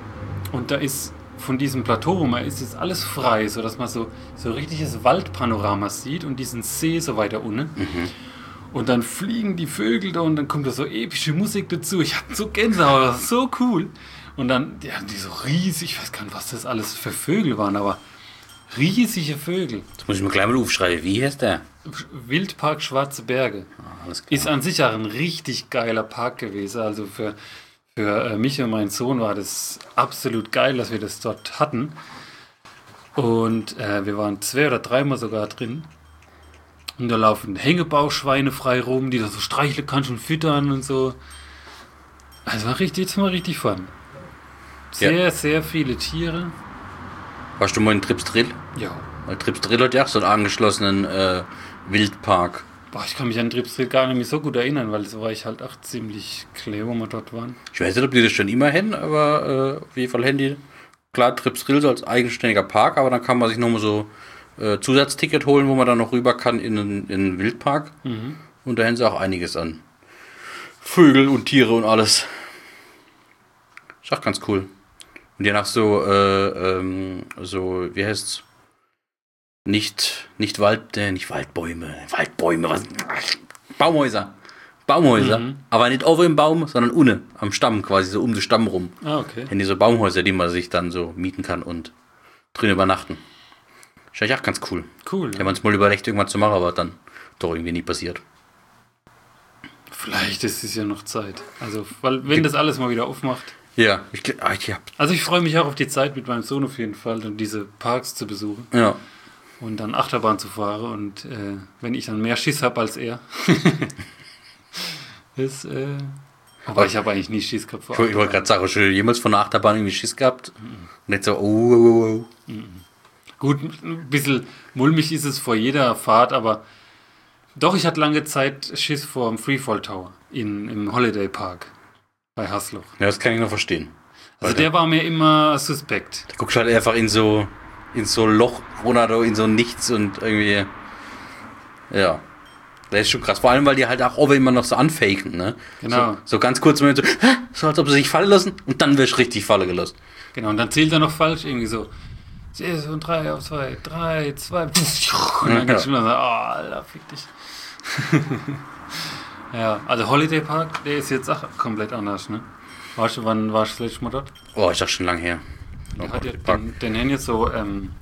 Und da ist von diesem Plateau rum ist jetzt alles frei, sodass man so, so richtiges Waldpanorama sieht und diesen See so weiter unten. Mhm. Und dann fliegen die Vögel da und dann kommt da so epische Musik dazu. Ich hatte so Gänsehaut, das ist so cool. Und dann, ja, die so riesig, ich weiß gar nicht, was das alles für Vögel waren, aber riesige Vögel. Das muss ich mir gleich mal aufschreiben. Wie heißt der? Wildpark Schwarze Berge. Ah, alles klar. Ist an sich auch ein richtig geiler Park gewesen. Also für, für äh, mich und meinen Sohn war das absolut geil, dass wir das dort hatten. Und äh, wir waren zwei oder dreimal sogar drin. Und da laufen Hängebauschweine frei rum, die da so streicheln kannst und füttern und so. Also war richtig, jetzt mal richtig fun. Sehr, Ja. sehr viele Tiere. Warst du mal in Tripsdrill? Ja. Weil Tripsdrill hat ja auch so einen angeschlossenen äh, Wildpark. Boah, ich kann mich an Tripsdrill gar nicht mehr so gut erinnern, weil so war ich halt auch ziemlich klein, wo wir dort waren. Ich weiß nicht, ob die das schon immer hätten, aber äh, auf jeden Fall hätten die, klar, Tripsdrill so als eigenständiger Park, aber dann kann man sich nochmal so äh, Zusatzticket holen, wo man dann noch rüber kann in einen, in einen Wildpark. Mhm. Und da hätten sie auch einiges an Vögel und Tiere und alles. Ist auch ganz cool. Und je nach so, äh, ähm, so, wie heißt's? Nicht, nicht Wald, äh, nicht Waldbäume, Waldbäume, was? Baumhäuser. Baumhäuser, Mhm. aber nicht oben im Baum, sondern unten, am Stamm quasi, so um den Stamm rum. Ah, okay. In diese Baumhäuser, die man sich dann so mieten kann und drin übernachten. Ist eigentlich auch ganz cool. Cool. Wenn man es mal überlegt, irgendwas zu machen, aber dann doch irgendwie nie passiert. Vielleicht ist es ja noch Zeit. Also, weil wenn das alles mal wieder aufmacht. Ja, ich, gl- ah, ich hab, Also ich freue mich auch auf die Zeit mit meinem Sohn auf jeden Fall, dann diese Parks zu besuchen ja. und dann Achterbahn zu fahren. Und äh, wenn ich dann mehr Schiss habe als er. das, äh, aber ich habe eigentlich nie Schiss gehabt vor Ich, ich wollte gerade sagen, hast du jemals von der Achterbahn irgendwie Schiss gehabt? Und nicht so, oh, oh, oh. Gut, ein bisschen mulmig ist es vor jeder Fahrt, aber doch, ich hatte lange Zeit Schiss vor dem Freefall Tower in, im Holiday Park bei Hasloch. Ja, das kann ich noch verstehen. Also der war mir immer suspekt. Da guckst du halt einfach in so, in so ein Loch runter, da in so Nichts und irgendwie, ja. Das ist schon krass. Vor allem, weil die halt auch oben immer noch so anfaken, ne? Genau. So, so ganz kurz, Moment, so, hä? So als ob sie sich fallen lassen und dann wirst du richtig fallen gelassen. Genau, und dann zählt er noch falsch, irgendwie so. So, und drei auf zwei, drei, zwei, und dann geht's schon so, oh, Alter, fick dich. Ja, also Holiday Park, der ist jetzt auch komplett anders, ne? Weißt du, wann warst du das letzte Mal dort? Oh, ich dachte schon lange her. Der hat ja den, den haben jetzt so ähm,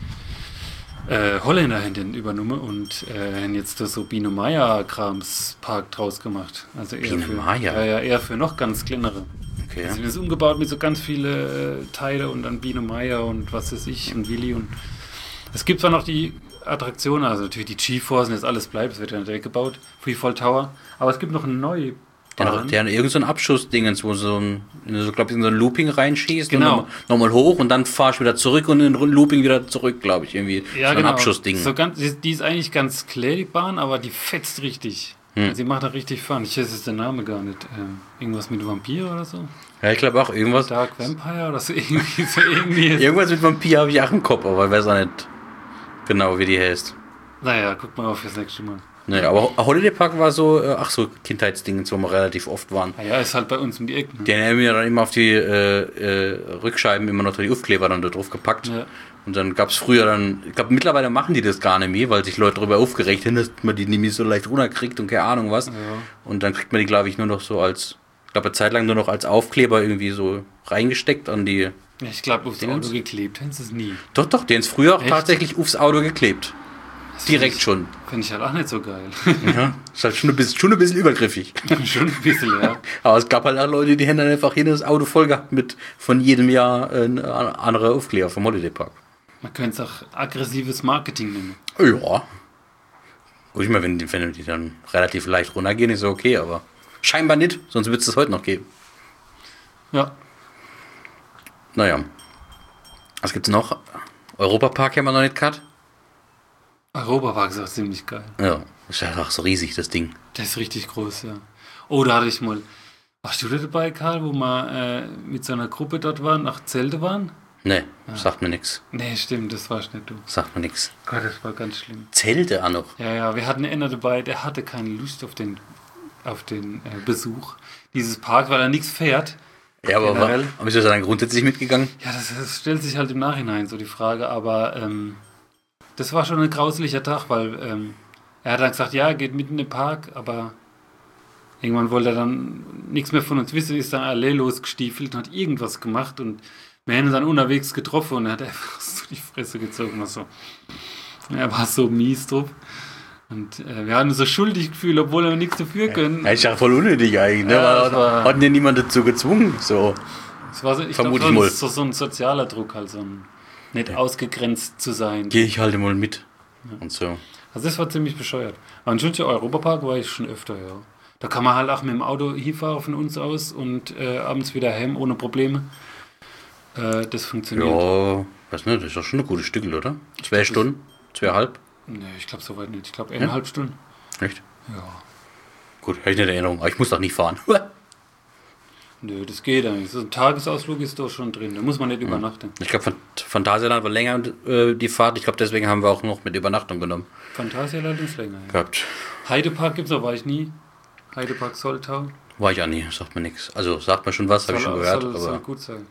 äh, Holländer haben den übernommen und äh, haben jetzt da so Biene Meier Krams Park draus gemacht. Also eher Biene für, Meier? Ja, ja, eher für noch ganz kleinere. Okay. Also das ist umgebaut mit so ganz viele äh, Teile und dann Biene Meier und was weiß ich und Willi und es gibt zwar noch die Attraktionen, also natürlich die G-Force und jetzt alles bleibt, es wird ja nicht weggebaut, Freefall Tower, aber es gibt noch eine neue Der Bahn. hat, der hat irgend so ein Abschussdingens, wo so ein, so, glaub ich, in so ein Looping reinschießt Genau. und nochmal noch mal hoch und dann fahrst du wieder zurück und in den Looping wieder zurück, glaube ich, irgendwie. Ja, so ein genau. Abschussding. So ganz, die, die ist eigentlich ganz klar, die Bahn, aber die fetzt richtig. Hm. Also sie macht da richtig Fun. Ich weiß jetzt den Namen gar nicht. Ähm, irgendwas mit Vampir oder so? Ja, ich glaube auch irgendwas. Dark Vampire oder so irgendwie. So irgendwie ist, Irgendwas mit Vampir habe ich auch im Kopf, aber ich weiß auch nicht genau, wie die heißt. naja, guck mal auf fürs nächste Mal. Naja, aber Holiday Park war so, äh, ach so, Kindheitsdinge, wo wir relativ oft waren. Naja, ist halt bei uns um die Ecke. Ne? Die haben mir dann immer auf die äh, äh, Rückscheiben immer noch die Aufkleber dann da drauf gepackt. Ja. Und dann gab es früher dann, ich glaube mittlerweile machen die das gar nicht mehr, weil sich Leute darüber aufgeregt haben, dass man die nicht mehr so leicht runterkriegt und keine Ahnung was. Ja. Und dann kriegt man die, glaube ich, nur noch so als, ich glaube eine Zeit lang nur noch als Aufkleber irgendwie so reingesteckt an die. Ja, ich glaube, aufs Dingens? Auto geklebt hätten sie es nie. Doch, doch, die haben es früher auch Echt? tatsächlich aufs Auto geklebt. Das Direkt find schon. ich, Finde ich halt auch nicht so geil. Ja, ist halt schon ein bisschen, schon ein bisschen übergriffig. Schon ein bisschen, ja. Aber es gab halt auch Leute, die haben dann einfach jedes Auto voll gehabt mit von jedem Jahr äh, ein anderer Aufkleber vom Holiday Park. Man könnte es auch aggressives Marketing nennen. Ja. Gut, ich meine, wenn, die- wenn die dann relativ leicht runtergehen, ist ja okay, aber scheinbar nicht, sonst wird es das heute noch geben. Ja. Naja. Was gibt's noch? Europapark haben wir noch nicht gehabt. Europapark ist auch ziemlich geil. Ja, ist ja auch so riesig, das Ding. Der ist richtig groß, ja. Oh, da hatte ich mal. Warst du da dabei, Karl, wo wir äh, mit so einer Gruppe dort waren, nach Zelte waren? Ne, sagt mir nix. Nee, stimmt, das warst nicht du. Sagt mir nix. Gott, das war ganz schlimm. Zelte auch noch. Ja, ja, wir hatten einer dabei, der hatte keine Lust auf den, auf den äh, Besuch dieses Park, weil er nichts fährt. Ja, aber Generell. aber bist du dann grundsätzlich mitgegangen? Ja, das, das stellt sich halt im Nachhinein so die Frage, aber ähm, das war schon ein grauseliger Tag, weil ähm, er hat dann gesagt, ja, er geht mitten in den Park, aber irgendwann wollte er dann nichts mehr von uns wissen, ist dann allein losgestiefelt und hat irgendwas gemacht und wir haben ihn dann unterwegs getroffen und er hat einfach so die Fresse gezogen. So. Er war so mies drauf. Und äh, wir hatten so schuldig gefühlt, obwohl wir nichts dafür können. Ja, ist ja voll unnötig eigentlich, ne? Ja, Weil war- hat ja niemand dazu gezwungen. So. Es war so, ich Vermute glaube, ich mal. das ist so, so ein sozialer Druck, halt so ein, nicht ausgegrenzt zu sein. Gehe ich halt mal mit. Und so. Also das war ziemlich bescheuert. Aber in Schönchen Europapark war ich schon öfter, ja. Da kann man halt auch mit dem Auto hinfahren von uns aus und äh, abends wieder heim ohne Probleme. Äh, das funktioniert. Ja, weiß nicht, das ist doch schon ein gutes Stück, oder? Zwei Stunden? Zweieinhalb? Nee, ich glaube soweit nicht. Ich glaube eineinhalb Stunden. Echt? Ja. Gut, habe ich nicht in Erinnerung. Aber ich muss doch nicht fahren. Nö, das geht eigentlich. So ein Tagesausflug ist doch schon drin. Da muss man nicht übernachten. Ich glaube, Phantasialand war länger äh, die Fahrt. Ich glaube, deswegen haben wir auch noch mit Übernachtung genommen. Phantasialand ist länger. Ja. Gehabt. Heidepark gibt es noch, war ich nie. Heidepark Soltau. War ich auch nie, sagt mir nichts. Also sagt mir schon was, habe ich schon gehört. Soll, soll Aber gut sein.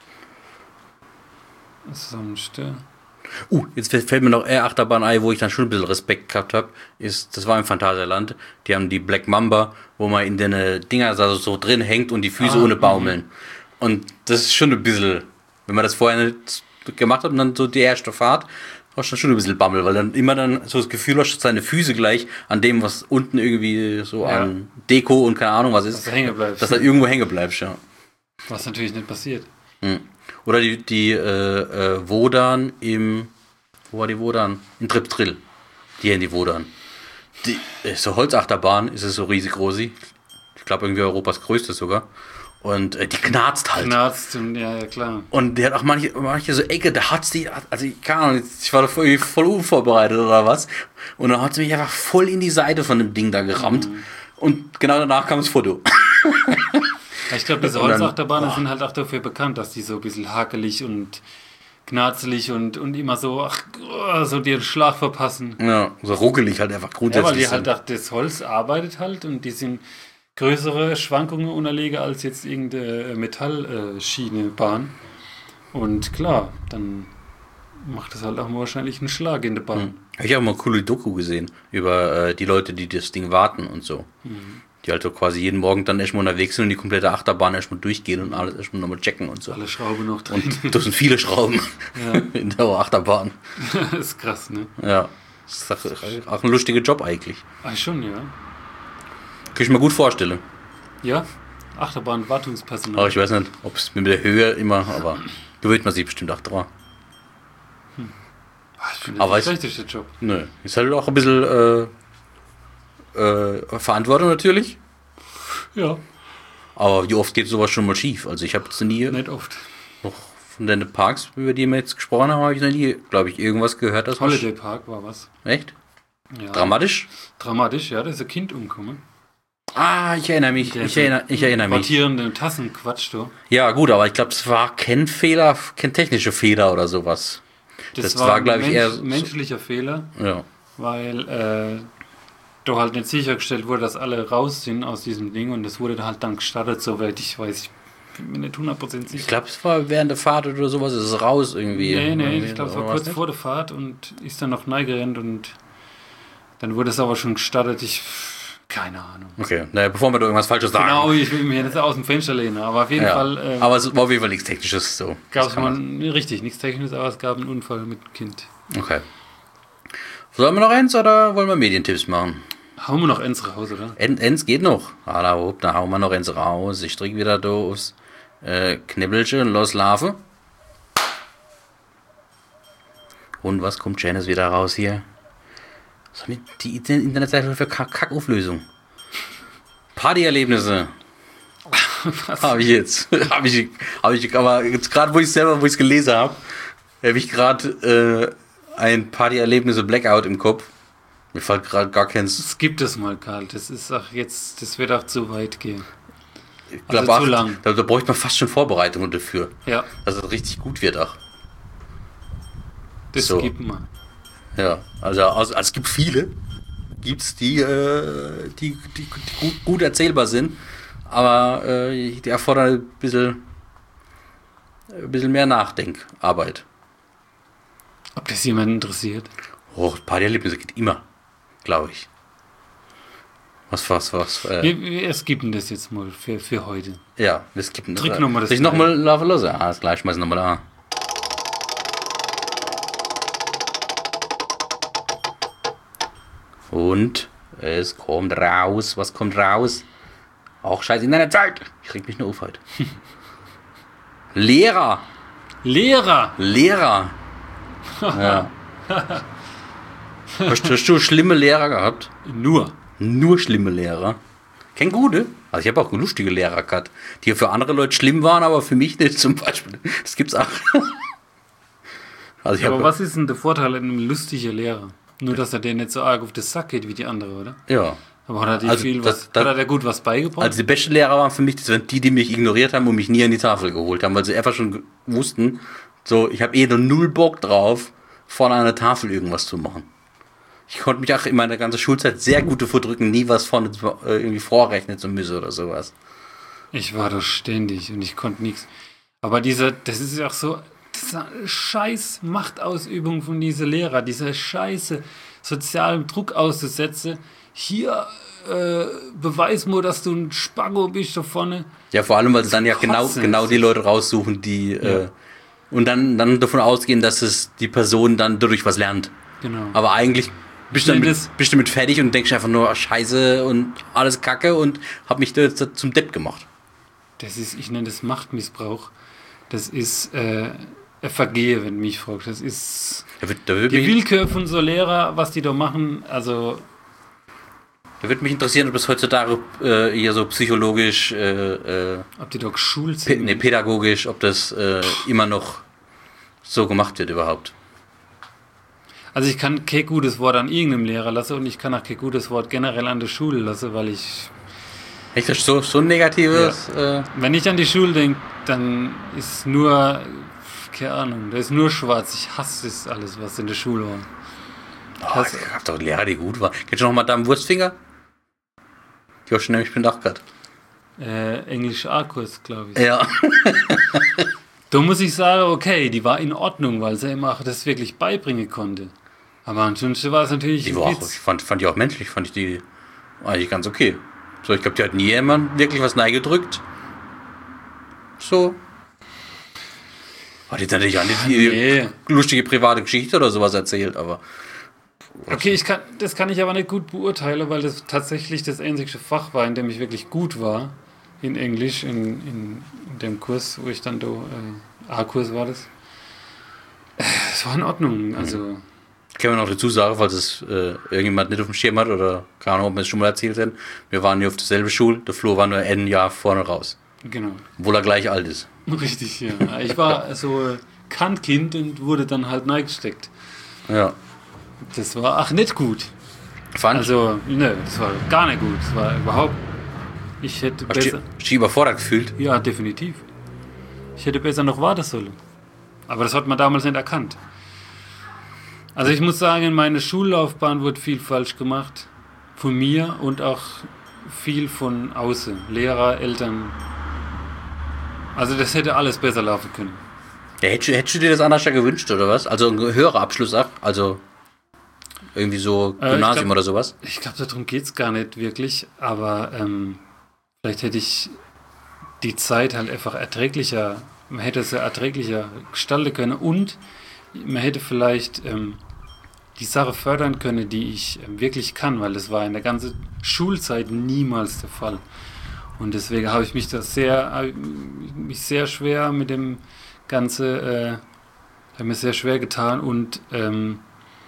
Sonst, ja. uh, jetzt fällt mir noch eine Achterbahn ein, wo ich dann schon ein bisschen Respekt gehabt habe. Ist, das war im Phantasialand. Die haben die Black Mamba, wo man in den Dinger so, so drin hängt und die Füße Ah, ohne baumeln. Und das ist schon ein bisschen, wenn man das vorher nicht gemacht hat und dann so die erste Fahrt, hast du schon ein bisschen Bammel, weil dann immer dann so das Gefühl hast, seine Füße gleich an dem, was unten irgendwie so Ja. an Deko und keine Ahnung was ist, Dass du hängen bleibst. dass du irgendwo hängen bleibst, ja. Was natürlich nicht passiert. Mhm. Oder die, die äh, äh, Wodan im, wo war die Wodan? In Triptrill. Die in die Wodan. Die ist so Holzachterbahn, ist es so riesig groß. Ich glaube irgendwie Europas größte sogar. Und äh, die knarzt halt. Knarzt und ja, ja klar. Und die hat auch manche, manche so Ecke, da hat's die, also ich keine Ahnung, ich war da voll, voll unvorbereitet oder was. Und dann hat sie mich einfach voll in die Seite von dem Ding da gerammt. Mhm. Und genau danach kam das Foto. Ich glaube, diese Und dann- Holzachterbahnen boah. sind halt auch dafür bekannt, dass die so ein bisschen hakelig und knarzelig und, und immer so, ach, oh, so den Schlag verpassen. Ja, so ruckelig halt einfach Ja, grundsätzlich. weil die halt sind. auch, das Holz arbeitet halt und die sind größere Schwankungen unterlegen als jetzt irgendeine Metallschienebahn. Und klar, dann macht das halt auch wahrscheinlich einen Schlag in der Bahn. Ich habe mal eine coole Doku gesehen über äh, die Leute, die das Ding warten und so. Mhm. Die halt so quasi jeden Morgen dann erstmal unterwegs sind und die komplette Achterbahn erstmal durchgehen und alles erstmal nochmal checken und so. Alle Schrauben noch drin. Und das sind viele Schrauben Ja. in der Achterbahn. Das ist krass, ne? Ja. Das ist auch- auch ein lustiger Job eigentlich. Ah, schon, ja. Kann ich mir gut vorstellen. Ja, Achterbahn, Wartungspersonal. Aber ich weiß nicht, ob es mit der Höhe immer, aber gewöhnt man sich bestimmt auch dran. Ah, ich finde aber das ich- der schlechteste Job. Nö. Ist halt auch ein bisschen äh, äh, Verantwortung natürlich. Ja, Aber wie oft geht sowas schon mal schief? Also ich habe jetzt nie nicht oft. noch von den Parks, über die wir jetzt gesprochen haben, habe ich noch nie, glaube ich, irgendwas gehört. Dass Holiday Park war was. Echt? Ja. Dramatisch? Dramatisch, ja, da ist ein Kind umgekommen. Ah, ich erinnere mich. Der Ich erinnere, ich erinnere mich. Portierende Tassenquatsch, du. Ja, gut, aber ich glaube, es war kein Fehler, kein technischer Fehler oder sowas. Das war, ein glaub ich, Mensch, eher so- menschlicher Fehler, Ja. weil äh, da halt nicht sichergestellt wurde, dass alle raus sind aus diesem Ding und das wurde halt dann gestartet, soweit ich weiß. Ich bin mir nicht hundert Prozent Ich sicher. glaube, es war während der Fahrt oder sowas, ist es raus irgendwie. Nee, nee, Irgendwie, ich glaube, es war oder kurz was nicht? vor der Fahrt und ist dann noch neigerannt und dann wurde es aber schon gestartet. Ich, keine Ahnung. Okay, naja, bevor wir da irgendwas Falsches sagen. Genau, ich will mir jetzt aus dem Fenster lehnen, aber auf jeden Ja. Fall äh, Aber es war auf jeden Fall nichts Technisches. So. gab Das es kann mal, man- nee, richtig, nichts Technisches, aber es gab einen Unfall mit dem Kind. Okay. Sollen wir noch eins oder wollen wir Medientipps machen? Hauen wir noch eins raus, oder? En, eins geht noch. Ah, da, hopp, da hauen wir noch eins raus. Ich drück wieder da aufs äh, Knibbelchen und los laufen. Und was kommt Janice wieder raus hier? Was haben wir die Internetseite für Kack- Kackauflösung? Partyerlebnisse. Habe ich jetzt. Habe ich, hab ich, aber jetzt gerade, wo ich selber, wo ich es gelesen habe, habe ich gerade äh, ein Partyerlebnisse Blackout im Kopf. Mir fällt gerade gar keins. Es gibt es mal, Karl. Das ist auch jetzt, das wird auch zu weit gehen. Ich Also glaub, zu ach, lang. Da, da bräuchte man fast schon Vorbereitungen dafür, Ja, dass es richtig gut wird auch. das So. gibt man. Ja, also, also, also es gibt viele, gibt's die, äh, die, die, die gut, gut erzählbar sind, aber äh, die erfordern ein bisschen, ein bisschen mehr Nachdenkarbeit. Ob das jemand interessiert? Oh, Partyerlebnisse geht immer, glaube ich. Was, was, was? Äh, Wir, wir skippen das jetzt mal für, für heute. ja, wir skippen das. Trick nochmal das Soll ich nochmal laufen lassen? Ah, das gleich schmeißen nochmal da. Und es kommt raus. Was kommt raus? Auch scheiß Internetzeit. Ich reg mich nur auf heute. Lehrer. Lehrer! Lehrer. Ja. Hast, hast du schlimme Lehrer gehabt? Nur. Nur schlimme Lehrer. Kein gute. Also ich habe auch lustige Lehrer gehabt, die für andere Leute schlimm waren, aber für mich nicht zum Beispiel. Das gibt's auch. Also ich Aber hab, was ist denn der Vorteil an einem lustigen Lehrer? Nur, dass er dir nicht so arg auf den Sack geht wie die andere, oder? Ja. Aber hat er dir Also viel das- was, das- hat er dir gut was beigebracht? Also die besten Lehrer waren für mich das waren die, die mich ignoriert haben und mich nie an die Tafel geholt haben, weil sie einfach schon wussten, so ich habe eh nur null Bock drauf, vorne an der Tafel irgendwas zu machen. Ich konnte mich auch in meiner ganzen Schulzeit sehr gut davor drücken, nie was vorne zu- äh, irgendwie vorrechnen zu müssen oder sowas. Ich war doch ständig und ich konnte nichts. Aber dieser, das ist ja auch so, das ist eine scheiß Machtausübung von diesen Lehrer, dieser scheiße sozialen Druck auszusetzen. Hier, äh, beweis mir, dass du ein Spago bist da vorne. Ja, vor allem, weil sie dann ja genau, Kotzen. genau die Leute raussuchen, die äh, und dann, dann davon ausgehen, dass es die Person dann dadurch was lernt. Genau. Aber eigentlich bist du Ich nenn damit, das- bist du damit fertig und denkst einfach nur, ach, Scheiße und alles Kacke und hab mich da jetzt zum Depp gemacht. Das ist, ich nenne das Machtmissbrauch. Das ist äh, ein Vergehen, wenn du mich fragst. Das ist Da wird, da wird, die mich, Willkür von so Lehrer, was die da machen. Also, da wird mich interessieren, ob das heutzutage äh, eher so psychologisch, äh, äh, ob die da geschult P sind. nee, pädagogisch, ob das äh, immer noch so gemacht wird überhaupt. Also ich kann kein gutes Wort an irgendeinem Lehrer lassen und ich kann auch kein gutes Wort generell an der Schule lassen, weil ich, Echt, das ist so, so ein negatives. Äh, wenn ich an die Schule denke, dann ist nur, keine Ahnung, da ist nur schwarz. Ich hasse das alles, was in der Schule war. oh, ich hab doch Lehrer, die gut waren. Kennst du noch mal Madame Wurstfinger? Die hast du nämlich benach gehabt. Äh, Englisch A-Kurs, glaube ich. Ja. Da muss ich sagen, okay, die war in Ordnung, weil sie immer auch das wirklich beibringen konnte. Aber ansonsten war es natürlich Die ein war auch, ich Witz. fand, fand die auch menschlich, fand ich die eigentlich ganz okay. So, ich glaube, die hat nie jemand wirklich was neigedrückt. So. Hat jetzt natürlich auch nicht die Nee. lustige private Geschichte oder sowas erzählt, aber Okay, ich kann, das kann ich aber nicht gut beurteilen, weil das tatsächlich das einzige Fach war, in dem ich wirklich gut war. In Englisch, in, in, in dem Kurs, wo ich dann da, äh, A-Kurs war das. Äh, Es war in Ordnung, also... kann man noch dazu sagen, falls es äh, irgendjemand nicht auf dem Schirm hat oder keine Ahnung, ob wir es schon mal erzählt haben. Wir waren ja auf derselben Schule, der Flo war nur ein Jahr vorne raus. Genau, Obwohl er gleich alt ist. richtig, ja. Ich war so äh, Kantkind und wurde dann halt neigesteckt. Ja. Das war, ach, nicht gut. Fand Also, nö, das war gar nicht gut. Das war überhaupt... Ich hätte Hast du besser... dich- hast du dich überfordert gefühlt? Ja, definitiv. Ich hätte besser noch warten sollen. Aber das hat man damals nicht erkannt. Also ich muss sagen, in meiner Schullaufbahn wurde viel falsch gemacht. Von mir und auch viel von außen. Lehrer, Eltern. Also das hätte alles besser laufen können. Ja, hättest, du- hättest du dir das anders ja gewünscht, oder was? Also ein höherer Abschluss auch? Also irgendwie so Äh, ich Gymnasium glaub- oder sowas? Ich glaube, darum geht es gar nicht wirklich. Aber ähm, vielleicht hätte ich die Zeit halt einfach erträglicher, man hätte es ja erträglicher gestalten können und man hätte vielleicht ähm, die Sache fördern können, die ich ähm, wirklich kann, weil das war in der ganzen Schulzeit niemals der Fall. Und deswegen habe ich mich da sehr, hab ich mich sehr schwer mit dem Ganze, äh, habe mir sehr schwer getan und ähm,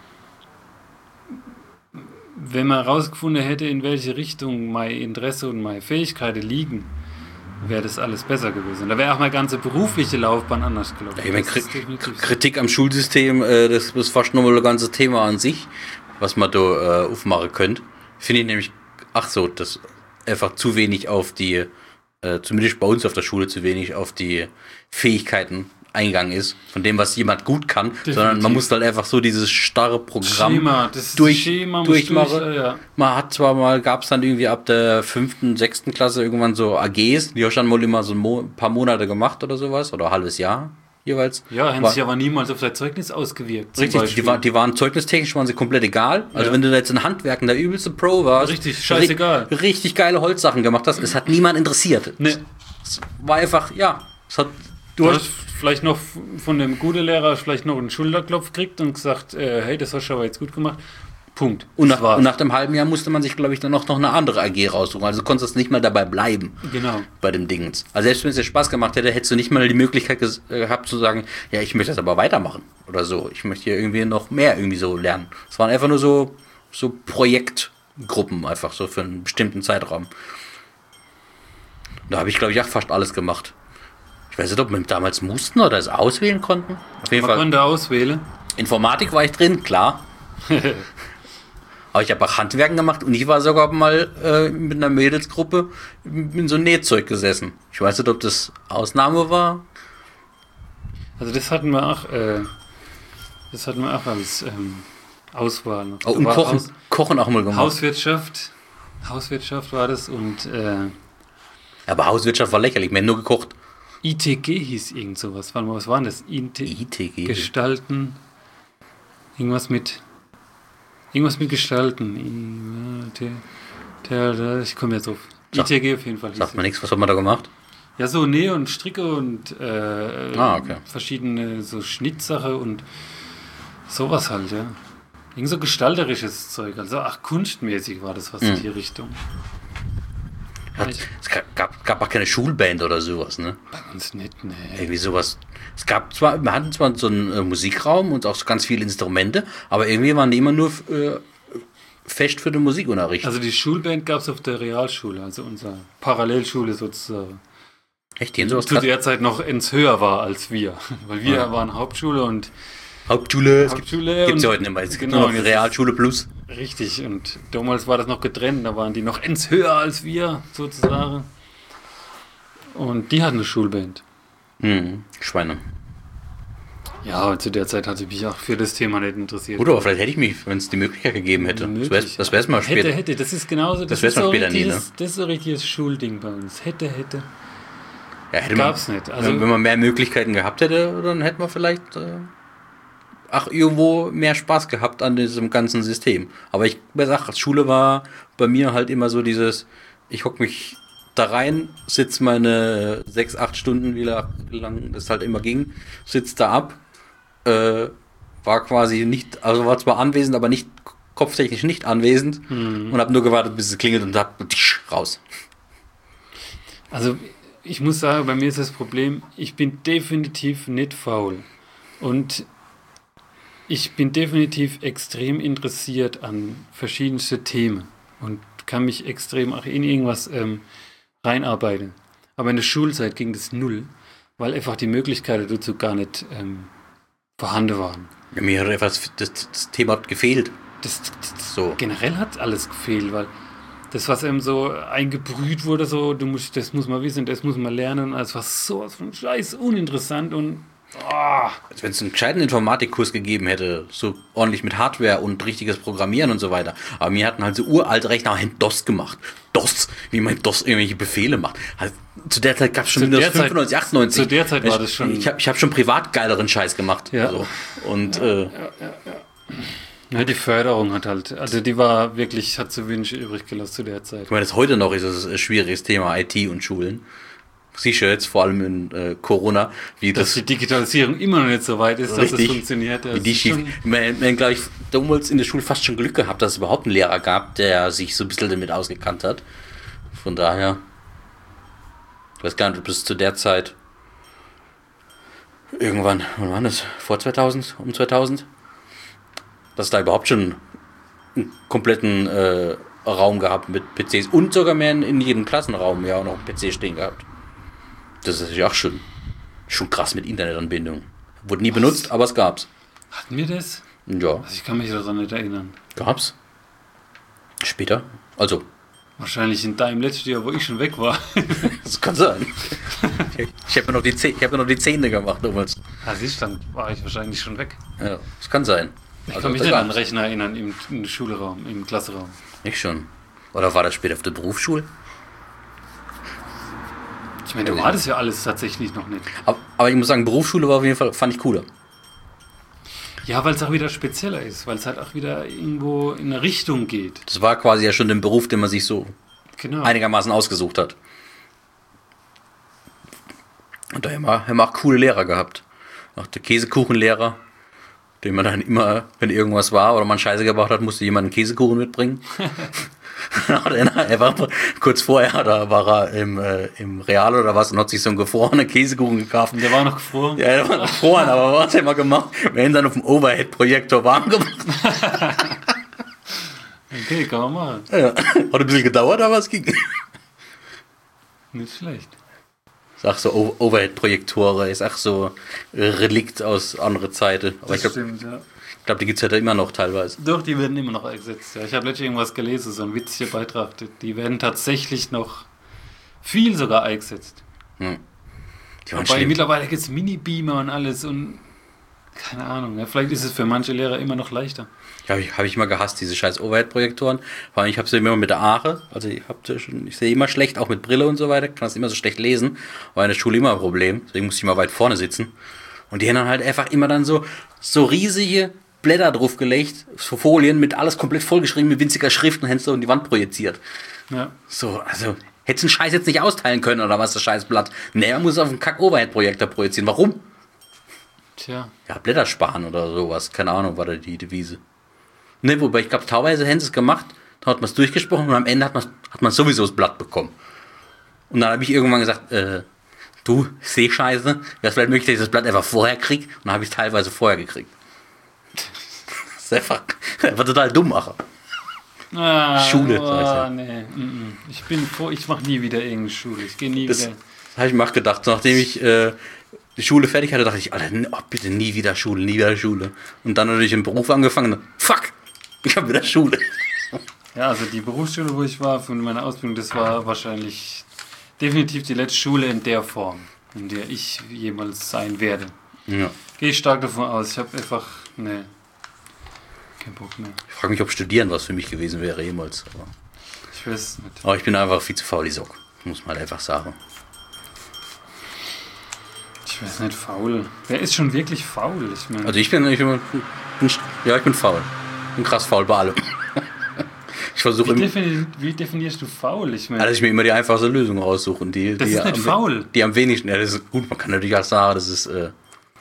wenn man herausgefunden hätte, in welche Richtung mein Interesse und meine Fähigkeiten liegen, wäre das alles besser gewesen. Da wäre auch meine ganze berufliche Laufbahn anders gelaufen. Ich meine, Das Kri ist definitiv so. Kritik am Schulsystem, äh, das ist fast nochmal ein ganzes Thema an sich, was man da äh, aufmachen könnte. Finde ich nämlich, ach so, dass einfach zu wenig auf die, äh, zumindest bei uns auf der Schule, zu wenig auf die Fähigkeiten eingegangen ist, von dem, was jemand gut kann, definitiv. Sondern man muss halt einfach so dieses starre Programm Schema, das durch, Schema durchmachen. Durch, ja. Man hat zwar mal, gab es dann irgendwie ab der fünften, sechsten Klasse irgendwann so A Gs, die hast du dann mal immer so ein Mo- paar Monate gemacht oder sowas, oder ein halbes Jahr jeweils. Ja, haben war, sich aber niemals auf dein Zeugnis ausgewirkt. Richtig, die, war, die waren zeugnistechnisch waren sie komplett egal. Also ja. wenn du da jetzt in Handwerken der übelste Pro warst, richtig, scheißegal. Ri- richtig geile Holzsachen gemacht hast, es hat niemand interessiert. Nee. Es war einfach, ja, es hat... Du, du hast vielleicht noch von dem guten Lehrer vielleicht noch einen Schulterklopf gekriegt und gesagt, äh, hey, das hast du aber jetzt gut gemacht. Punkt. Und nach, und nach dem halben Jahr musste man sich, glaube ich, dann noch, noch eine andere A G raussuchen. Also du konntest nicht mal dabei bleiben. Genau. Bei dem Dingens. Also selbst wenn es dir Spaß gemacht hätte, hättest du nicht mal die Möglichkeit ges- gehabt zu sagen, ja, ich möchte das aber weitermachen. Oder so. Ich möchte hier irgendwie noch mehr irgendwie so lernen. Es waren einfach nur so, so Projektgruppen, einfach so für einen bestimmten Zeitraum. Da habe ich, glaube ich, auch fast alles gemacht. Ich weiß nicht, ob wir damals mussten oder es auswählen konnten. Auf jeden man Fall. konnte auswählen. Informatik war ich drin, klar. Aber ich habe auch Handwerken gemacht und ich war sogar mal äh, mit einer Mädelsgruppe in so Nähzeug gesessen. Ich weiß nicht, ob das Ausnahme war. Also das hatten wir auch, äh, das hatten wir auch als ähm, Auswahl. Oh, und Kochen, Haus, Kochen auch mal gemacht. Hauswirtschaft, Hauswirtschaft war das und äh, aber Hauswirtschaft war lächerlich, wir haben nur gekocht. I T G hieß irgend sowas. Warte mal, was war denn das? I T G? I T G. Gestalten. Irgendwas mit Irgendwas mit Gestalten. Ich komme jetzt drauf. I T G auf jeden Fall. Sagt man nichts, was hat man da gemacht? Ja, so Nähe und Stricke und äh, ah, okay. verschiedene so Schnittsache und sowas halt, ja. Irgend so gestalterisches Zeug. Also, ach, kunstmäßig war das was mhm. in die Richtung. Hat, es gab, gab auch keine Schulband oder sowas, ne? Bei uns nicht, ne. Irgendwie sowas. Es gab zwar, wir hatten zwar so einen äh, Musikraum und auch so ganz viele Instrumente, aber irgendwie waren die immer nur äh, fest für den Musikunterricht. Also die Schulband gab es auf der Realschule, also unsere Parallelschule sozusagen. Echt? Die sowas zu der Zeit noch ins höher war als wir. Weil wir ja. waren Hauptschule und Hauptschule, es Hauptschule gibt es ja heute nicht mehr. Es gibt genau, nur noch Realschule plus. Richtig, und damals war das noch getrennt, da waren die noch ins höher als wir, sozusagen. Und die hatten eine Schulband. Mhm, Schweine. Ja, und zu der Zeit hatte ich mich auch für das Thema nicht interessiert. Gut, aber vielleicht hätte ich mich, wenn es die Möglichkeit gegeben hätte. Möglich, das wäre es mal später. Hätte, hätte, das ist genauso. Das, das wäre so später nie, ne? Das ist so ein richtiges Schulding bei uns. Hätte, hätte. Ja, hätte Gab's man, nicht. Also, wenn man mehr Möglichkeiten gehabt hätte, dann hätte man vielleicht äh, ach, irgendwo mehr Spaß gehabt an diesem ganzen System. Aber ich sag, Schule war bei mir halt immer so dieses, ich hock mich da rein, sitze meine sechs, acht Stunden, wie lang das halt immer ging, sitze da ab, äh, war quasi nicht, also war zwar anwesend, aber nicht kopftechnisch nicht anwesend hm. und habe nur gewartet, bis es klingelt und hab raus. Also ich muss sagen, bei mir ist das Problem, ich bin definitiv nicht faul und ich bin definitiv extrem interessiert an verschiedenste Themen und kann mich extrem auch in irgendwas ähm, reinarbeiten. Aber in der Schulzeit ging das null, weil einfach die Möglichkeiten dazu gar nicht ähm, vorhanden waren. Ja, mir hat einfach das, das Thema gefehlt. Das, das, so. Generell hat alles gefehlt, weil das, was einem so eingebrüht wurde, so, du musst, das muss man wissen, das muss man lernen, es war sowas von scheiß uninteressant und oh. Als wenn es einen gescheiten Informatikkurs gegeben hätte, so ordentlich mit Hardware und richtiges Programmieren und so weiter. Aber wir hatten halt so uralte Rechner, haben DOS gemacht. DOS, wie man DOS irgendwelche Befehle macht. Also, zu der Zeit gab es schon Windows fünfundneunzig, achtundneunzig. Zu der Zeit war das schon... Ich, ich habe ich hab schon privat geileren Scheiß gemacht. Ja. Also. Und, ja, äh, ja, ja, ja. Ja, die Förderung hat halt, also die war wirklich, hat zu wenig übrig gelassen zu der Zeit. Ich meine, das heute noch ist es ein schwieriges Thema, I T und Schulen. Siehst du jetzt, vor allem in äh, Corona, wie dass das... die Digitalisierung immer noch nicht so weit ist, richtig, dass es funktioniert. Das wie die schief. Man, man glaube ich, damals in der Schule fast schon Glück gehabt, dass es überhaupt einen Lehrer gab, der sich so ein bisschen damit ausgekannt hat. Von daher, ich weiß gar nicht, ob es zu der Zeit irgendwann, wann war das? Vor zweitausend, um zweitausend? Dass da überhaupt schon einen kompletten äh, Raum gehabt mit P Cs und sogar mehr in, in jedem Klassenraum ja auch noch einen P C stehen gehabt. Das ist natürlich auch schon, schon krass mit Internetanbindung. Wurde nie Was? benutzt, aber es gab's. Hatten wir das? Ja. Also ich kann mich daran nicht erinnern. Gab's? Später? Also. Wahrscheinlich in deinem letzten Jahr, wo ich schon weg war. Das kann sein. Ich habe mir noch die Zähne, ich hab mir noch die Zähne gemacht damals. Ah, siehst du, dann war ich wahrscheinlich schon weg. Ja, das kann sein. Ich Also, kann mich das nicht war- an den Rechner erinnern im, im Schulraum, im Klasseraum. Ich schon. Oder war das später auf der Berufsschule? Ich meine, da war das ja alles tatsächlich noch nicht. Aber, aber ich muss sagen, Berufsschule war auf jeden Fall, fand ich cooler. Ja, weil es auch wieder spezieller ist, weil es halt auch wieder irgendwo in eine Richtung geht. Das war quasi ja schon der Beruf, den man sich so Genau. einigermaßen ausgesucht hat. Und da haben wir, haben wir auch coole Lehrer gehabt. Auch der Käsekuchenlehrer, den man dann immer, wenn irgendwas war oder man Scheiße gebracht hat, musste jemand einen Käsekuchen mitbringen. er war kurz vorher, da war er im, äh, im Real oder was und hat sich so einen gefrorenen Käsekuchen gekauft. Und der war noch gefroren. Ja, der war noch gefroren, aber was hat er mal gemacht? Wir haben ihn dann auf dem Overhead-Projektor warm gemacht. Okay, kann man machen. Ja, hat ein bisschen gedauert, aber es ging. Nicht schlecht. Sag so O- Overhead-Projektore, ist auch so Relikt aus anderen Zeiten. Aber ich glaube, stimmt, ja. glaub, die gibt es ja da immer noch teilweise. Doch, die werden immer noch eingesetzt. Ja, ich habe letztens irgendwas gelesen, so ein witziger Beitrag. Die- Die werden tatsächlich noch viel sogar eingesetzt. Die waren Wobei schlimm. mittlerweile gibt es Mini-Beamer und alles und keine Ahnung. Ja, vielleicht ist es für manche Lehrer immer noch leichter. Ja, habe ich, hab ich mal gehasst, diese scheiß Overhead-Projektoren. Vor allem, ich habe sie immer mit der Aare. Also ich, hab sie schon, ich sehe immer schlecht, auch mit Brille und so weiter. Kann das immer so schlecht lesen. War in der Schule immer ein Problem. Deswegen musste ich mal weit vorne sitzen. Und die haben dann halt einfach immer dann so, so riesige Blätter draufgelegt, so Folien mit alles komplett vollgeschrieben mit winziger Schrift und haben so in die Wand projiziert. Ja. So, also, hättest du den Scheiß jetzt nicht austeilen können oder was, das Scheißblatt? Nee, man muss es auf einen Kack-Overhead-Projektor projizieren. Warum? Tja. Ja, Blätter sparen oder sowas. Keine Ahnung, war da die Devise. Ne, wobei ich glaube, teilweise haben sie es gemacht, dann hat man es durchgesprochen und am Ende hat man hat man sowieso das Blatt bekommen. Und dann habe ich irgendwann gesagt, äh, du, Sehscheiße, wäre es vielleicht möglich, dass ich das Blatt einfach vorher kriege? Und dann habe ich es teilweise vorher gekriegt. Das ist einfach, einfach total dumm machen. Ah, Schule, Oh, sag ich ja. nee. mm, mm. Ich bin froh, ich mache nie wieder irgendeine Schule. Ich gehe nie Das wieder. habe ich mir auch gedacht. Nachdem ich äh, die Schule fertig hatte, dachte ich, Alter, n- oh, bitte nie wieder Schule, nie wieder Schule. Und dann natürlich im Beruf angefangen, fuck, ich habe wieder Schule. Ja, also die Berufsschule, wo ich war, von meiner Ausbildung, das war wahrscheinlich definitiv die letzte Schule in der Form, in der ich jemals sein werde. Ja. Gehe ich stark davon aus. Ich habe einfach, nee, kein Bock mehr. Ich frage mich, ob Studieren was für mich gewesen wäre jemals. Aber, Ich weiß es nicht. aber ich bin einfach viel zu faul, die Sock. Muss man halt einfach sagen. Ich weiß nicht, faul. Wer ist schon wirklich faul? Ich meine, Also ich bin, ich bin, bin ja, ich bin faul. Bin krass faul bei allem. Ich versuche wie, immer, defini wie definierst du faul? Ich meine, dass ich mir immer die einfachste Lösung raussuche. Und die, Das die ist nicht am, faul. Die am wenigsten, ja, das ist gut, man kann natürlich auch sagen, das ist, äh,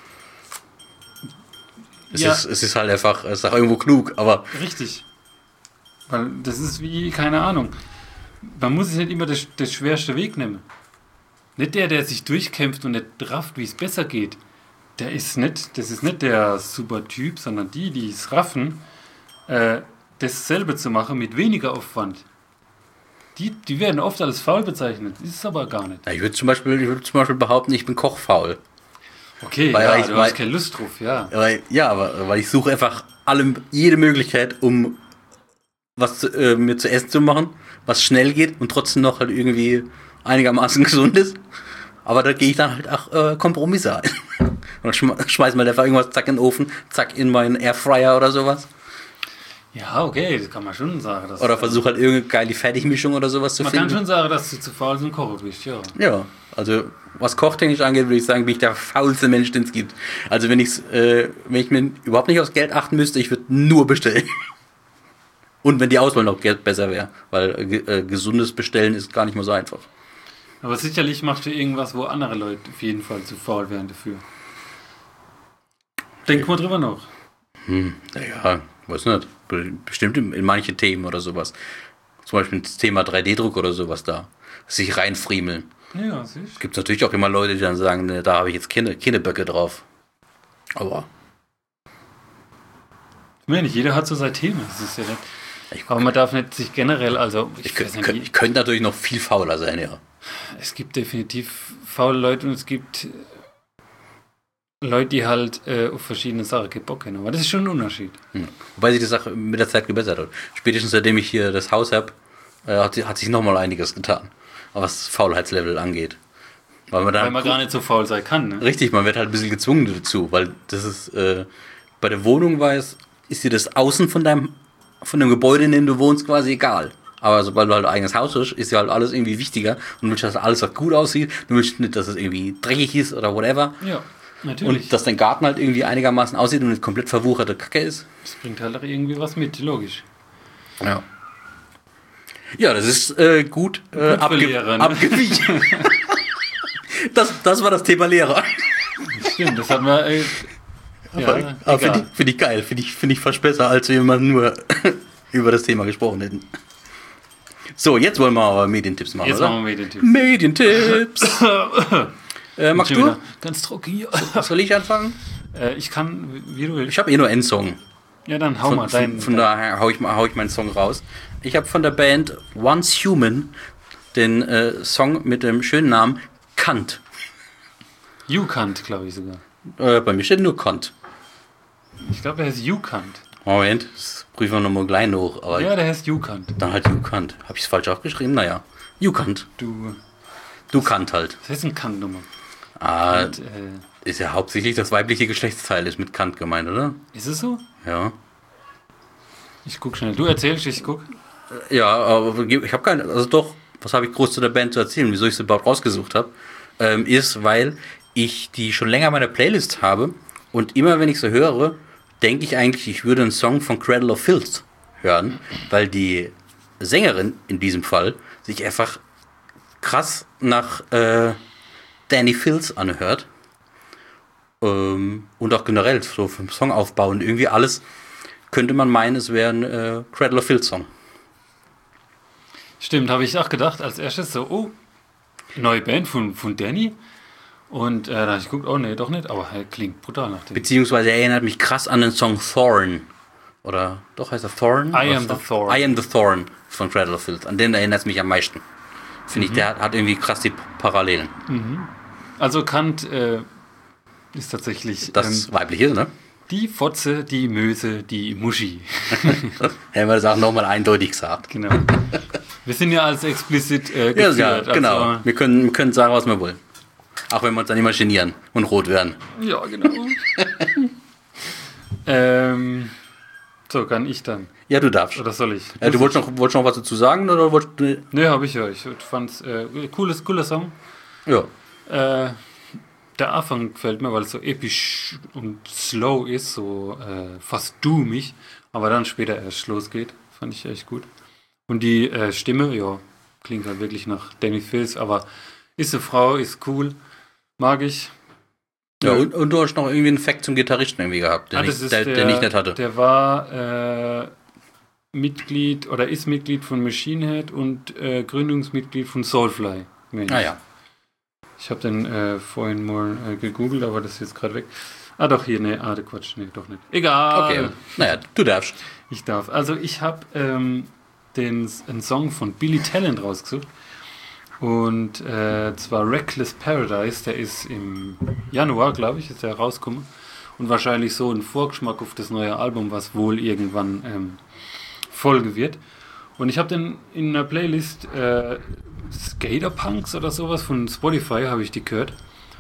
es, Ja. ist, es ist halt einfach, es ist auch irgendwo klug, aber richtig. Weil das ist wie, keine Ahnung. Man muss sich nicht immer das, das schwerste Weg nehmen. Nicht der, der sich durchkämpft und nicht rafft, wie es besser geht. Der ist nicht, das ist nicht der super Typ, sondern die, die es raffen, äh, dasselbe zu machen mit weniger Aufwand. Die, die werden oft als faul bezeichnet. Ist es aber gar nicht. ja, ich würde zum Beispiel, ich würde zum Beispiel behaupten, ich bin kochfaul. Okay, Weil ja, ich- du weil- hast keine Lust drauf, ja. Weil, ja, aber weil ich suche einfach allem, jede Möglichkeit, um was zu, äh, mir zu essen zu machen, was schnell geht und trotzdem noch halt irgendwie einigermaßen gesund ist. Aber da gehe ich dann halt auch äh, Kompromisse ein. Und dann schm schmeiß mal einfach irgendwas, zack, in den Ofen, zack, in meinen Airfryer oder sowas. Ja, okay, das kann man schon sagen. Dass, Oder versuche halt irgendeine geile Fertigmischung oder sowas zu man kann finden. schon sagen, dass du zu faul zum Kochen bist, ja. Ja, also was kochtechnisch angeht, würde ich sagen, bin ich der faulste Mensch, den es gibt. Also wenn, ich's, äh, wenn ich mir überhaupt nicht aufs Geld achten müsste, ich würde nur bestellen. Und wenn die Auswahl noch Geld besser wäre, weil äh, ge- äh, gesundes Bestellen ist gar nicht mal so einfach. Aber sicherlich machst du irgendwas, wo andere Leute auf jeden Fall zu faul wären dafür. Denk mal drüber nach. Hm, naja, weiß nicht. Be- Bestimmt in, in manche Themen oder sowas. Zum Beispiel das Thema drei D Druck oder sowas da. Sich reinfriemeln. Ja, siehst Gibt es natürlich auch immer Leute, die dann sagen, ne, da habe ich jetzt keine, keine Böcke drauf. Aber Ich meine, nicht jeder hat so sein Thema. Das ist ja nicht. ich, Aber man darf nicht sich generell, also ich, ich, weiß könnt, nicht, könnt, ich könnte natürlich noch viel fauler sein, ja. es gibt definitiv faule Leute und es gibt Leute, die halt äh, auf verschiedene Sachen keinen Bock haben. Aber das ist schon ein Unterschied. Hm. Wobei sich die Sache mit der Zeit gebessert hat. Spätestens seitdem ich hier das Haus habe, äh, hat, hat sich nochmal einiges getan. Was das Faulheitslevel angeht. Weil man, dann Weil man gar nicht so faul sein kann, ne? Richtig, man wird halt ein bisschen gezwungen dazu, weil das ist, äh, bei der Wohnung weiß, ist dir das Außen von deinem, von dem Gebäude, in dem du wohnst, quasi egal. Aber sobald du halt ein eigenes Haus hast, ist ja halt alles irgendwie wichtiger und du willst, dass alles auch gut aussieht, du willst nicht, dass es irgendwie dreckig ist oder whatever. Ja, natürlich. Und dass dein Garten halt irgendwie einigermaßen aussieht und nicht komplett verwucherte Kacke ist. Das bringt halt auch irgendwie was mit, logisch. Ja. Ja, das ist äh, gut, äh, Gut für abge Lehrer, ne? abgewichen. das, das war das Thema Lehrer. Stimmt, das hat man. Äh, Aber, ja, aber finde egal. ich, find ich geil, finde ich, find ich fast besser, als wenn wir nur über das Thema gesprochen hätten. So, jetzt wollen wir aber Medientipps machen, Jetzt oder? machen wir Medientipps. Medientipps. äh, magst Schon du? wieder Ganz trocken hier. Soll ich anfangen? äh, ich kann, wie du willst. Ich habe eh nur einen Song. Ja, dann hau Von, mal deinen. von, von daher hau ich, mal- hau ich meinen Song raus. Ich habe von der Band Once Human den äh, Song mit dem schönen Namen Kant. U-Kant, glaube ich sogar. Äh, bei mir steht nur Kant. Ich glaube, der heißt U-Kant. Moment, das prüfen wir nochmal gleich noch. Aber Ja, der heißt U-Kant. dann halt U-Kant. Habe ich es falsch aufgeschrieben? Naja, U-Kant. Du. Du Kant halt. Das ist ein Kant-Nummer. Ah, Und, äh, ist ja hauptsächlich das weibliche Geschlechtsteil ist mit Kant gemeint, oder? ist es so? Ja. Ich guck schnell. Du erzählst, ich guck. Ja, aber ich habe keine, also doch, was habe ich groß zu der Band zu erzählen, wieso ich sie überhaupt rausgesucht habe, ähm, ist, weil ich die schon länger in meiner Playlist habe und immer wenn ich sie höre, denke ich eigentlich, ich würde einen Song von Cradle of Filth hören, weil die Sängerin in diesem Fall sich einfach krass nach äh, Danny Filth anhört. Ähm, und auch generell so vom Songaufbau und irgendwie alles könnte man meinen, es wäre ein äh, Cradle of Filth Song. Stimmt, habe ich auch gedacht, als erstes so, oh, neue Band von, von Danny. Und äh, da habe ich geguckt, oh nee, doch nicht, aber er klingt brutal nach dem. Beziehungsweise er erinnert mich krass an den Song Thorn. Oder doch heißt er Thorn? I am Oder the Thorn. I am the Thorn von Cradle of Filth. An den erinnert es mich am meisten. Finde ich, der hat, hat irgendwie krass die Parallelen. Also Kant äh, ist tatsächlich Das ähm, weibliche, ne? die Fotze, die Möse, die Muschi. Hätten wir das auch nochmal eindeutig gesagt. Genau. Wir sind ja als explizit äh, Ja, geführt. ja, genau. Also, Wir können, wir können sagen, was wir wollen. Auch wenn wir uns dann immer genieren und rot werden. ja, genau. ähm, so, kann ich dann. Ja, du darfst. Oder soll ich? Äh, du wolltest noch, wolltest noch was dazu sagen? Oder wolltest du, Ne, habe ich ja. Ich fand's äh, cooles, cooler Song. ja. Äh, der Anfang gefällt mir, weil es so episch und slow ist, so äh, fast doomig, aber dann später erst losgeht. Fand ich echt gut. Und die äh, Stimme, ja, klingt halt wirklich nach Danny Filth, aber ist eine Frau, ist cool, mag ich. Ja, und, und du hast noch irgendwie einen Fact zum Gitarristen irgendwie gehabt, den, Ah, das ich, ist der, den ich nicht hatte. Der war äh, Mitglied oder ist Mitglied von Machine Head und äh, Gründungsmitglied von Soulfly. Mensch. Ah ja. Ich habe den äh, vorhin mal äh, gegoogelt, aber das ist jetzt gerade weg. Ah, doch, hier, ne, ah, der Quatsch, ne, doch nicht. Egal. Okay, naja, du darfst. Ich darf. Also, ich habe ähm, den einen Song von Billy Talent rausgesucht. Und äh, zwar Reckless Paradise, der ist im Januar, glaube ich, ist der rausgekommen. Und wahrscheinlich so ein Vorgeschmack auf das neue Album, was wohl irgendwann ähm, Folge wird. Und ich habe den in einer Playlist äh, Skaterpunks oder sowas von Spotify, habe ich die gehört.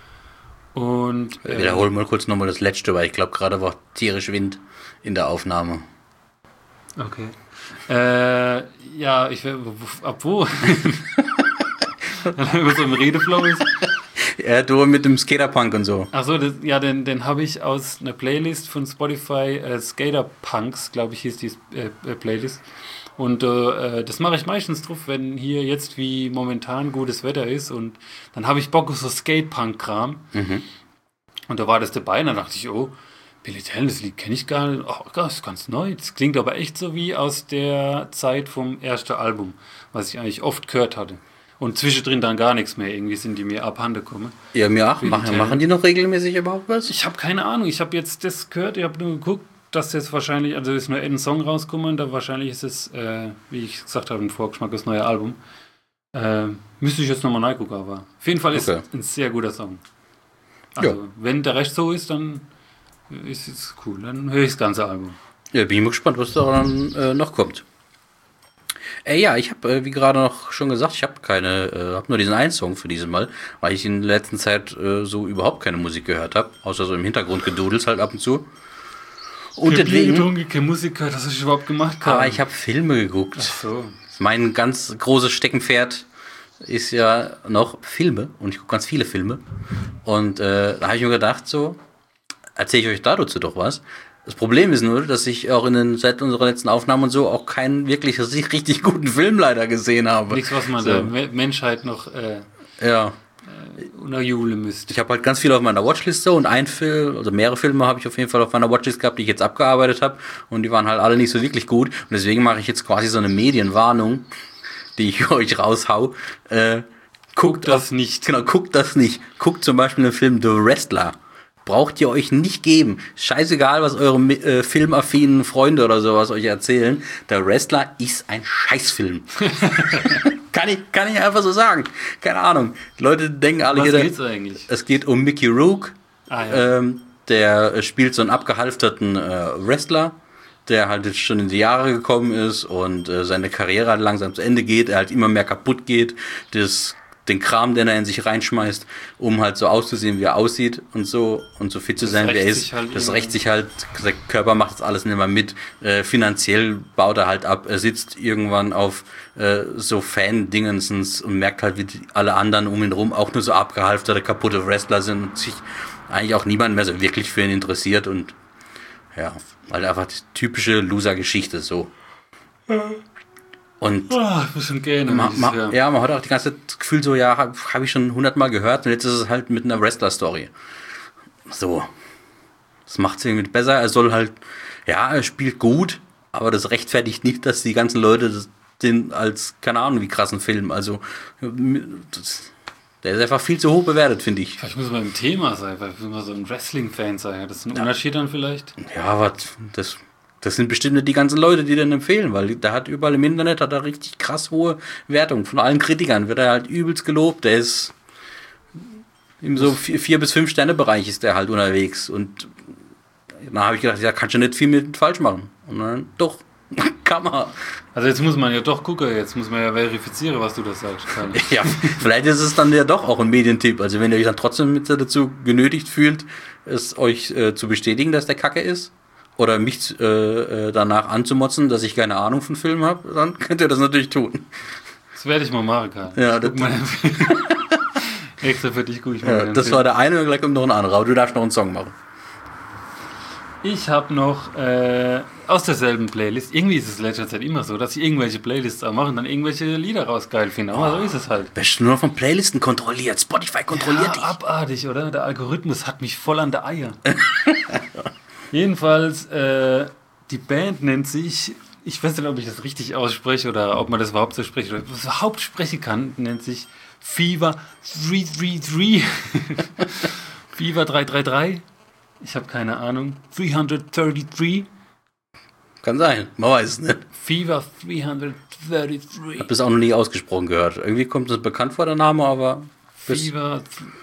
Und äh, Wiederholen wir kurz nochmal das letzte, weil ich glaube, gerade war tierisch Wind in der Aufnahme. okay. Äh, ja, ich wär, ab wo? Wenn man so im Redeflow ist. Ja, du mit dem Skaterpunk und so. Achso, ja, den, den habe ich aus einer Playlist von Spotify, äh, Skaterpunks, glaube ich, hieß die äh, äh, Playlist. Und äh, das mache ich meistens drauf, wenn hier jetzt wie momentan gutes Wetter ist. Und dann habe ich Bock auf so Skatepunk-Kram. Mhm. Und da war das dabei. Und dann dachte ich, oh, Billy Talent, das Lied kenne ich gar nicht. Oh, das ist ganz neu. Das klingt aber echt so wie aus der Zeit vom ersten Album, was ich eigentlich oft gehört hatte. Und zwischendrin dann gar nichts mehr. Irgendwie sind die mir abhanden gekommen. Ja, mir auch. Billy Machen, Talent. machen die noch regelmäßig überhaupt was? Ich habe keine Ahnung. Ich habe jetzt das gehört. Ich habe nur geguckt, dass jetzt wahrscheinlich, also ist nur ein Song rausgekommen. Da wahrscheinlich ist es, äh, wie ich gesagt habe, ein Vorgeschmack, das neue Album. Äh, müsste ich jetzt nochmal reingucken, aber auf jeden Fall ist Okay. es ein sehr guter Song. Also, Ja. wenn der Rest so ist, dann ist es cool. Dann höre ich das ganze Album. Ja, bin ich mal gespannt, was da dann äh, noch kommt. Äh, ja, ich habe, äh, wie gerade noch schon gesagt, ich habe keine, äh, habe nur diesen einen Song für dieses Mal, weil ich in der letzten Zeit äh, so überhaupt keine Musik gehört habe, außer so im Hintergrund gedudels halt ab und zu. Und Ich hab Bier deswegen, getrunken, keine Musik gehört, was hast du überhaupt gemacht? Karl? aber ich habe Filme geguckt. Ach so. Mein ganz großes Steckenpferd ist ja noch Filme und ich gucke ganz viele Filme. Und äh, da habe ich mir gedacht, so, erzähle ich euch dazu doch was. Das Problem ist nur, dass ich auch in den, seit unserer letzten Aufnahme und so auch keinen wirklich richtig guten Film leider gesehen habe. Nichts, was man so. der Me- Menschheit noch äh, Ja. unterjubeln müsste. Ich habe halt ganz viel auf meiner Watchliste und ein Film, also mehrere Filme habe ich auf jeden Fall auf meiner Watchlist gehabt, die ich jetzt abgearbeitet habe und die waren halt alle nicht so wirklich gut und deswegen mache ich jetzt quasi so eine Medienwarnung, die ich euch raushau. Äh, guckt das auf, nicht. Genau, guckt das nicht. Guckt zum Beispiel den Film The Wrestler. Braucht ihr euch nicht geben. Scheißegal, was eure äh, filmaffinen Freunde oder sowas euch erzählen. Der Wrestler ist ein Scheißfilm. kann, ich, kann ich einfach so sagen. Keine Ahnung. Die Leute denken alle Was hier. geht's eigentlich? Es geht um Mickey Rourke. Ah, ja. ähm, der spielt so einen abgehalfterten äh, Wrestler, der halt jetzt schon in die Jahre gekommen ist und äh, seine Karriere halt langsam zu Ende geht. Er halt immer mehr kaputt geht. Das den Kram, den er in sich reinschmeißt, um halt so auszusehen, wie er aussieht und so und so fit zu Das sein, wie er rächt ist. sich halt das immer. rächt sich halt, der Körper macht das alles nicht mehr mit. Äh, finanziell baut er halt ab. Er sitzt irgendwann auf äh, so Fan-Dingensens und merkt halt, wie die, alle anderen um ihn rum auch nur so abgehalfterte, kaputte Wrestler sind und sich eigentlich auch niemand mehr so wirklich für ihn interessiert und ja, halt einfach die typische Loser-Geschichte so. Und Oh, ich muss schon gehen. Ma, wenn ma, ich das höre. ja, man hat auch die ganze Zeit das Gefühl so, ja, habe hab ich schon hundertmal gehört und jetzt ist es halt mit einer Wrestler-Story. So. Das macht es irgendwie besser. Er soll halt, ja, er spielt gut, aber das rechtfertigt nicht, dass die ganzen Leute das, den als, keine Ahnung, wie krassen Film, also das, der ist einfach viel zu hoch bewertet, finde ich. Vielleicht muss man im Thema sein, weil ich muss mal so ein Wrestling-Fan sein. Das ist ein Unterschied dann vielleicht. Ja, aber das, das sind bestimmt nicht die ganzen Leute, die den empfehlen, weil der hat überall im Internet, hat er richtig krass hohe Wertungen. Von allen Kritikern wird er halt übelst gelobt. Der ist im so vier, vier bis fünf Sterne Bereich ist der halt unterwegs. Und dann habe ich gedacht, ja, kannst du nicht viel mit falsch machen. Und dann, doch, kann man. Also jetzt muss man ja doch gucken, jetzt muss man ja verifizieren, was du da sagst. Karl. Ja, vielleicht ist es dann ja doch auch ein Medientipp. Also wenn ihr euch dann trotzdem mit dazu genötigt fühlt, es euch äh, zu bestätigen, dass der Kacke ist, oder mich äh, danach anzumotzen, dass ich keine Ahnung von Filmen habe, dann könnt ihr das natürlich tun. Das werde ich mal machen, Karl. Ja, Ich das- guck mal den Film. Extra für dich gucke ich mal Ja, den das Film. war der eine und gleich kommt noch ein anderer. Aber du darfst noch einen Song machen. Ich habe noch äh, aus derselben Playlist, irgendwie ist es in letzter Zeit immer so, dass ich irgendwelche Playlists auch mache und dann irgendwelche Lieder raus geil finde. Aber so ist es halt. Bist du nur von Playlisten kontrolliert? Spotify kontrolliert Ja, dich. abartig, oder? Der Algorithmus hat mich voll an der Eier. Jedenfalls, äh, die Band nennt sich, ich weiß nicht, ob ich das richtig ausspreche oder ob man das überhaupt so spricht oder was überhaupt sprechen kann, nennt sich Fever drei drei drei. Fever drei drei drei. Ich habe keine Ahnung. dreihundertdreißig. Kann sein, man weiß es nicht. Fever dreihundertdreißig. Hab das auch noch nie ausgesprochen gehört. Irgendwie kommt das bekannt vor, der Name, aber... bis- Fever.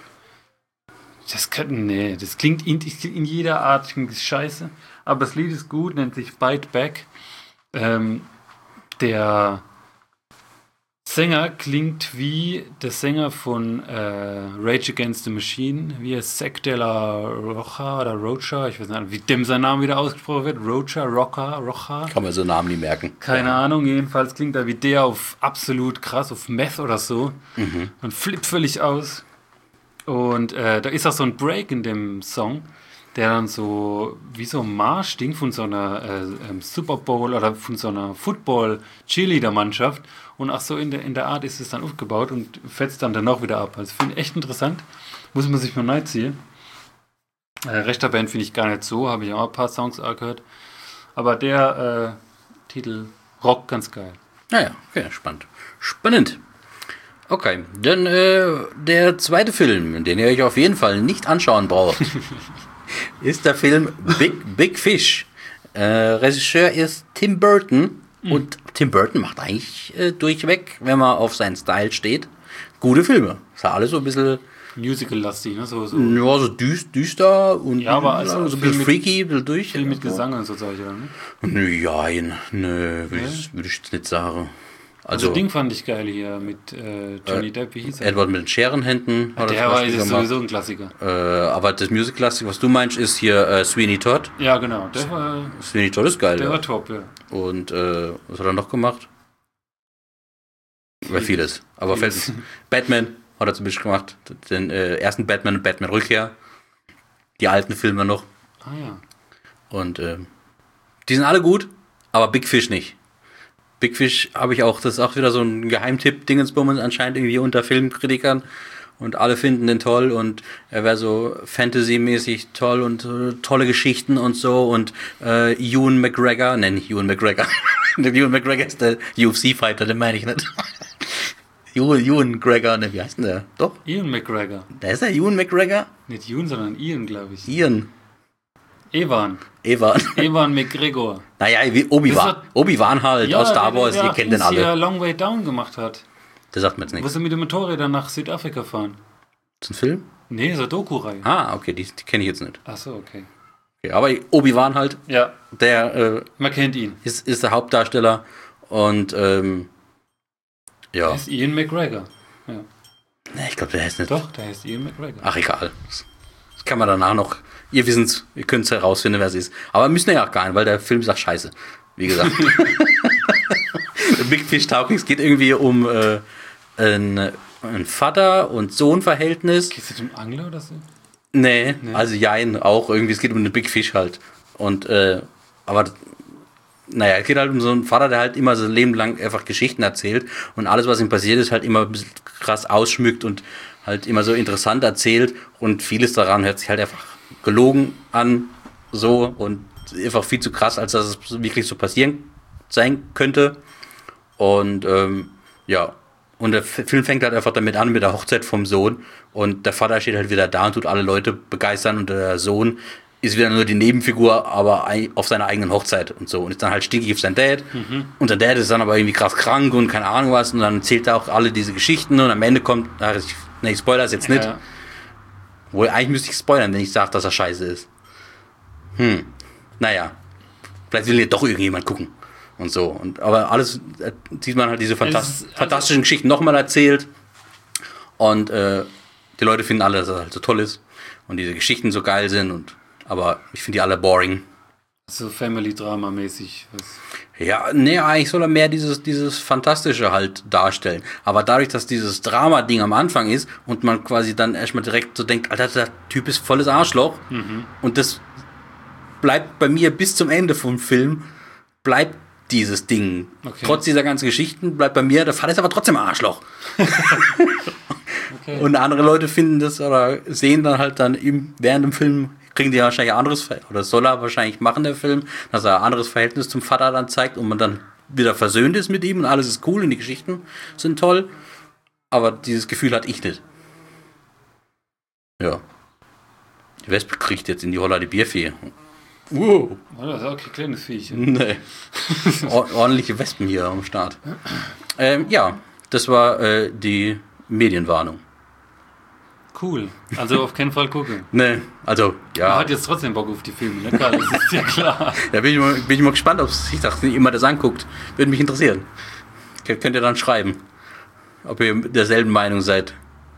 Das könnten, nee, das klingt in, in jeder Art klingt es scheiße. Aber das Lied ist gut, nennt sich Bite Back. Ähm, der Sänger klingt wie der Sänger von äh, Rage Against the Machine, wie Zack de la Rocha oder Rocha, ich weiß nicht, wie dem sein Name wieder ausgesprochen wird. Rocha, Rocha, Rocha. Kann man so Namen nie merken. Keine Ahnung, jedenfalls klingt er wie der auf absolut krass, auf Meth oder so. Und flippt völlig aus. Und äh, da ist auch so ein Break in dem Song, der dann so wie so ein Marsch-Ding von so einer äh, ähm, Super Bowl oder von so einer Football-Cheerleader-Mannschaft. Und auch so in der, in der Art ist es dann aufgebaut und fetzt dann danach wieder ab. Also finde ich echt interessant. Muss man sich mal neu ziehen. Äh, rechter Band finde ich gar nicht so, habe ich auch ein paar Songs auch gehört. Aber der äh, Titel Rock ganz geil. Naja, okay, spannend. Spannend. Okay, dann äh, der zweite Film, den ihr euch auf jeden Fall nicht anschauen braucht, ist der Film Big, Big Fish. Äh, Regisseur ist Tim Burton. Und Tim Burton macht eigentlich äh, durchweg, wenn man auf seinen Style steht, gute Filme. Ist ja alles so ein bisschen, Musical-lastig, ne? So, so ja, so düst, düster und Ja, aber also so ein viel bisschen mit- freaky, ein bisschen durch. viel mit Gesang und so Zeug, oder? Ne? Nö, nein, nö, würde ich, würd ich jetzt nicht sagen. Also, Also Ding fand ich geil hier mit äh, Johnny Depp, wie hieß er? Edward mit den Scherenhänden. Ja, der war ist sowieso ein Klassiker. Äh, aber das Musical-Klassik, was du meinst, ist hier äh, Sweeney Todd. Ja, genau. Der war, Sweeney Todd ist geil. der ja. war top, ja. Und äh, was hat er noch gemacht? Vieles. vieles. Aber Vieles. Vieles. Batman hat er zum Beispiel gemacht. Den äh, ersten Batman und Batman Rückkehr. Die alten Filme noch. Ah ja. Und äh, die sind alle gut, aber Big Fish nicht. Big Fish habe ich auch, das ist auch wieder so ein Geheimtipp, Dingensbummens anscheinend irgendwie unter Filmkritikern. Und alle finden den toll und er wäre so Fantasy-mäßig toll und äh, tolle Geschichten und so. Und äh, Ewan McGregor, nein, nicht Ewan McGregor. Der Ewan McGregor ist der U F C-Fighter, den meine ich nicht. Ewan, Ewan McGregor, ne, wie heißt denn der? Doch? Ian McGregor. Da ist der Ewan McGregor? Nicht Ewan, sondern Ian, glaube ich. Ian. Ewan. Ewan. Ewan McGregor. Naja, wie Obi-Wan. Das war- Obi-Wan halt Ja, aus Star Wars, der, der ihr kennt den uns hier alle. Long Way Down gemacht hat. Der sagt mir jetzt Wo nichts. sie mit den Motorrädern nach Südafrika fahren. Ist das ein Film? Nee, so Doku-Reihe. Ah, okay, die, die kenne ich jetzt nicht. Ach so, okay. Okay, aber Obi-Wan halt, Ja, der äh, man kennt ihn. ist, ist der Hauptdarsteller und ähm, ja. Der ist Ian McGregor. Ja. Nee, ich glaube, der heißt nicht. Doch, der heißt Ian McGregor. Ach, egal. Das, das kann man danach noch. Ihr wissen's, ihr könnt es herausfinden, wer es ist. Aber müssen wir ja auch gar nicht, weil der Film ist auch scheiße. Wie gesagt. Big Fish taugt nichts. Es geht irgendwie um äh, ein, ein Vater- und Sohn-Verhältnis. Geht es um Angler oder so? Nee, also jein, auch irgendwie. Es geht um einen Big Fish halt. Und, äh, aber, naja, es geht halt um so einen Vater, der halt immer sein Leben lang einfach Geschichten erzählt und alles, was ihm passiert ist, halt immer ein bisschen krass ausschmückt und halt immer so interessant erzählt und vieles daran hört sich halt einfach gelogen an, so und einfach viel zu krass, als dass es wirklich so passieren sein könnte. Und, ähm, ja. Und der Film fängt halt einfach damit an, mit der Hochzeit vom Sohn. Und der Vater steht halt wieder da und tut alle Leute begeistern. Und der Sohn ist wieder nur die Nebenfigur, aber auf seiner eigenen Hochzeit und so. Und ist dann halt stinkig auf sein Dad. Mhm. Und sein Dad ist dann aber irgendwie krass krank und keine Ahnung was. Und dann erzählt er auch alle diese Geschichten. Und am Ende kommt, ach, ich, nee, ich spoilere es jetzt nicht. Ja. Wohl, eigentlich müsste ich spoilern, wenn ich sage, dass er scheiße ist. Hm. Naja. Vielleicht will ja doch irgendjemand gucken. Und so. Und, aber alles äh, sieht man halt diese Fantas Es ist- fantastischen Geschichten nochmal erzählt. Und äh, die Leute finden alle, dass er halt so toll ist. Und diese Geschichten so geil sind. Und, aber ich finde die alle boring. So Family-Drama-mäßig. was- Ja, nee, eigentlich soll er mehr dieses, dieses Fantastische halt darstellen. Aber dadurch, dass dieses Drama-Ding am Anfang ist und man quasi dann erstmal direkt so denkt, Alter, der Typ ist volles Arschloch. Mhm. Und das bleibt bei mir bis zum Ende vom Film, bleibt dieses Ding. Okay. Trotz dieser ganzen Geschichten bleibt bei mir, der Vater ist aber trotzdem Arschloch. Okay. Und andere Leute finden das oder sehen dann halt dann im, während dem Film, kriegen die wahrscheinlich ein anderes Verhältnis, oder soll er wahrscheinlich machen, der Film, dass er ein anderes Verhältnis zum Vater dann zeigt und man dann wieder versöhnt ist mit ihm und alles ist cool und die Geschichten sind toll. Aber dieses Gefühl hatte ich nicht. Ja. Die Wespe kriegt jetzt in die Holla die Bierfee. Wow. Oh, das ist auch kein kleines Viech. Nee. Or ordentliche Wespen hier am Start. Ähm, ja, das war äh, die Medienwarnung. Cool. Also auf keinen Fall gucken. Nee, also, Man ja. hat jetzt trotzdem Bock auf die Filme, ne? Karl? Das ist ja klar. Da bin ich mal, bin ich mal gespannt, ob sich das nicht immer das anguckt. Würde mich interessieren. K könnt ihr dann schreiben, ob ihr derselben Meinung seid.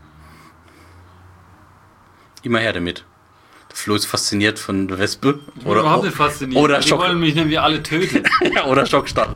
Immer her damit. Der Flo ist fasziniert von der Wespe. Ich bin überhaupt nicht fasziniert. Oder Die Schock. wollen mich nämlich alle töten. Oder Schockstarre.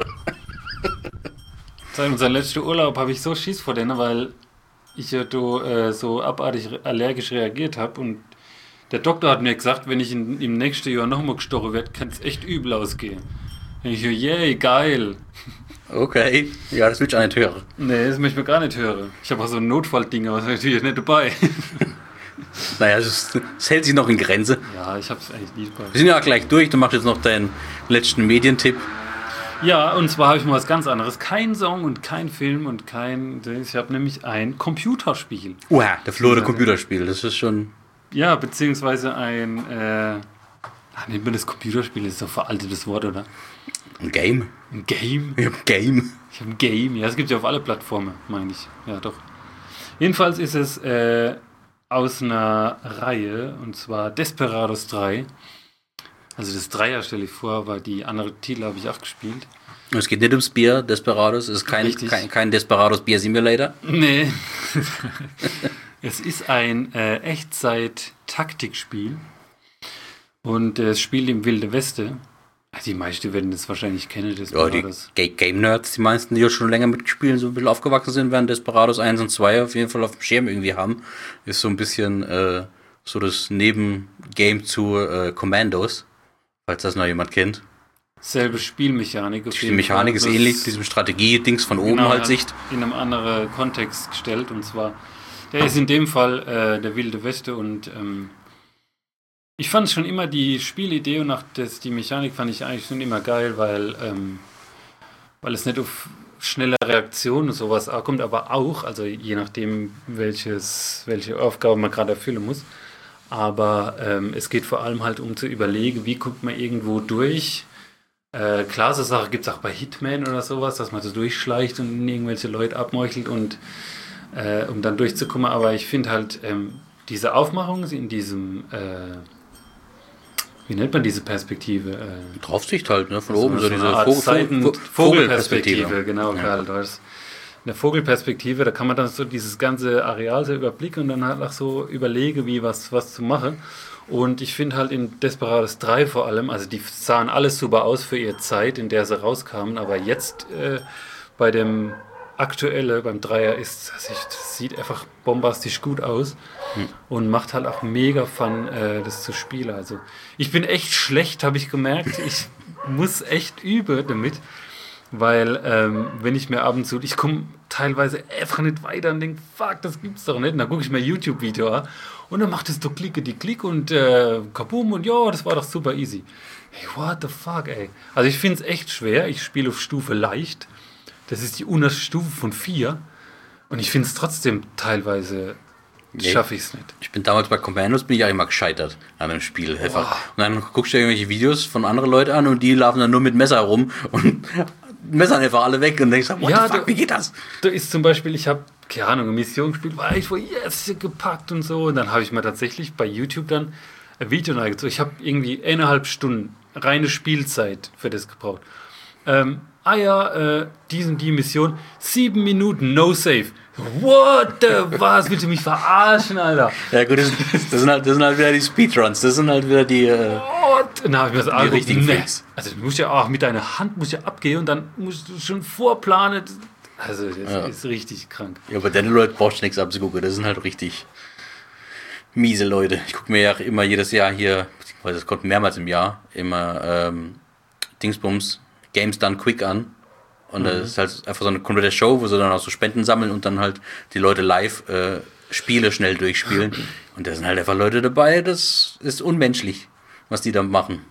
Seit unserem letzten Urlaub habe ich so Schiss vor denen, weil ich ja do, äh, so abartig re- allergisch reagiert habe. Und der Doktor hat mir gesagt, wenn ich in, im nächsten Jahr nochmal gestochen werde, kann es echt übel ausgehen. Und ich so, yay, geil. Okay, ja, das will ich auch nicht hören. Nee, das möchte ich mir gar nicht hören. Ich habe auch so ein Notfallding, aber das ist natürlich nicht dabei. Naja, es es hält sich noch in Grenze. Ja, ich habe es eigentlich nie dabei. Wir sind ja gleich durch. Du machst jetzt noch deinen letzten Medientipp. Ja, und zwar habe ich mal was ganz anderes. Kein Song und kein Film und kein... Ich habe nämlich ein Computerspiel. Uah, der Flo der Computerspiel. Das ist schon... Ja, beziehungsweise ein... Äh, ach, nennt man das Computerspiel? Das ist doch ein veraltetes Wort, oder? Ein Game. Ein Game? Ich hab Game. Ich habe ein Game. Ja, es gibt ja auf alle Plattformen, meine ich. Ja, doch. Jedenfalls ist es äh, aus einer Reihe, und zwar Desperados drei. Also das Dreier stelle ich vor, aber die anderen Titel habe ich auch gespielt. Es geht nicht ums Bier, Desperados. Es ist kein, kein, kein Desperados Bier Simulator. Nee. Es ist ein äh, Echtzeit-Taktikspiel. Und äh, es spielt im Wilde Weste. Die meisten werden das wahrscheinlich kennen. Desperados. Ja, die Game Nerds, die meisten, die ja schon länger mitgespielt, so ein bisschen aufgewachsen sind, werden Desperados eins und zwei auf jeden Fall auf dem Schirm irgendwie haben. Ist so ein bisschen äh, so das Nebengame zu äh, Commandos, falls das noch jemand kennt. Selbe Spielmechanik. Die Spielmechanik ist ähnlich, diesem Strategie-Dings von oben genau, halt Sicht. In einem anderen Kontext gestellt. Und zwar, der ist in dem Fall äh, der Wilde Weste und ähm, ich fand schon immer die Spielidee und auch das, die Mechanik fand ich eigentlich schon immer geil, weil, ähm, weil es nicht auf schnelle Reaktionen und sowas ankommt, aber auch, also je nachdem, welches, welche Aufgabe man gerade erfüllen muss. Aber ähm, es geht vor allem halt um zu überlegen, wie kommt man irgendwo durch. Äh, klar, so Sache gibt es auch bei Hitman oder sowas, dass man so durchschleicht und irgendwelche Leute abmeuchelt, und äh, um dann durchzukommen. Aber ich finde halt, ähm, diese Aufmachung in diesem... Äh, Wie nennt man diese Perspektive? Äh, Draufsicht halt, ne? Von oben, so, so diese Vogel, Seiten, Vogel, Vogelperspektive. Vogelperspektive, genau, ja. Karl Deutsch. Eine Vogelperspektive, da kann man dann so dieses ganze Areal so überblicken und dann halt auch so überlegen, wie was, was zu machen. Und ich finde halt in Desperados drei vor allem, also die sahen alles super aus für ihre Zeit, in der sie rauskamen, aber jetzt äh, bei dem aktuelle, beim Dreier, ist, das sieht einfach bombastisch gut aus. Hm. Und macht halt auch mega Fun, äh, das zu spielen. Also ich bin echt schlecht, habe ich gemerkt. Ich muss echt üben damit, weil ähm, wenn ich mir ab und zu, ich komme teilweise einfach nicht weiter und denke, fuck, das gibt's doch nicht. Und dann gucke ich mir ein YouTube-Video an und dann macht es doch Klicke, die Klick und äh, kabum und ja, das war doch super easy. Hey, what the fuck, ey. Also ich finde es echt schwer. Ich spiele auf Stufe leicht. Das ist die unterste Stufe von vier. Und ich finde es trotzdem teilweise... Nee, schaffe ich es nicht. Ich bin damals bei Commandos, bin ich auch immer gescheitert an dem Spiel. Einfach. Und dann guckst du dir irgendwelche Videos von anderen Leuten an und die laufen dann nur mit Messer rum und messern einfach alle weg und denkst, what ja, the fuck, da, wie geht das? Da ist zum Beispiel, ich habe, keine Ahnung, eine Mission gespielt, war ich vor yes, gepackt und so. Und dann habe ich mir tatsächlich bei YouTube dann ein Video reingezogen. Ich habe irgendwie eineinhalb Stunden reine Spielzeit für das gebraucht. Ähm, ah ja, äh, die und die Mission, sieben Minuten, no save. What the was? Willst du mich verarschen, Alter? Ja gut, das, das, sind, halt, das sind halt wieder die Speedruns, das sind halt wieder die, äh, What? Dann habe ich mir das die richtigen nee. Fakes. Also du musst ja auch mit deiner Hand musst ja abgehen und dann musst du schon vorplanen. Also das ja. ist richtig krank. Ja, bei den Leuten brauchst du nichts abzugucken, das sind halt richtig miese Leute. Ich gucke mir ja immer jedes Jahr hier, beziehungsweise es kommt mehrmals im Jahr, immer ähm, Dingsbums, Games Done Quick an. Und mhm. das ist halt einfach so eine komplette Show, wo sie dann auch so Spenden sammeln und dann halt die Leute live äh, Spiele schnell durchspielen. Und da sind halt einfach Leute dabei, das ist unmenschlich, was die da machen.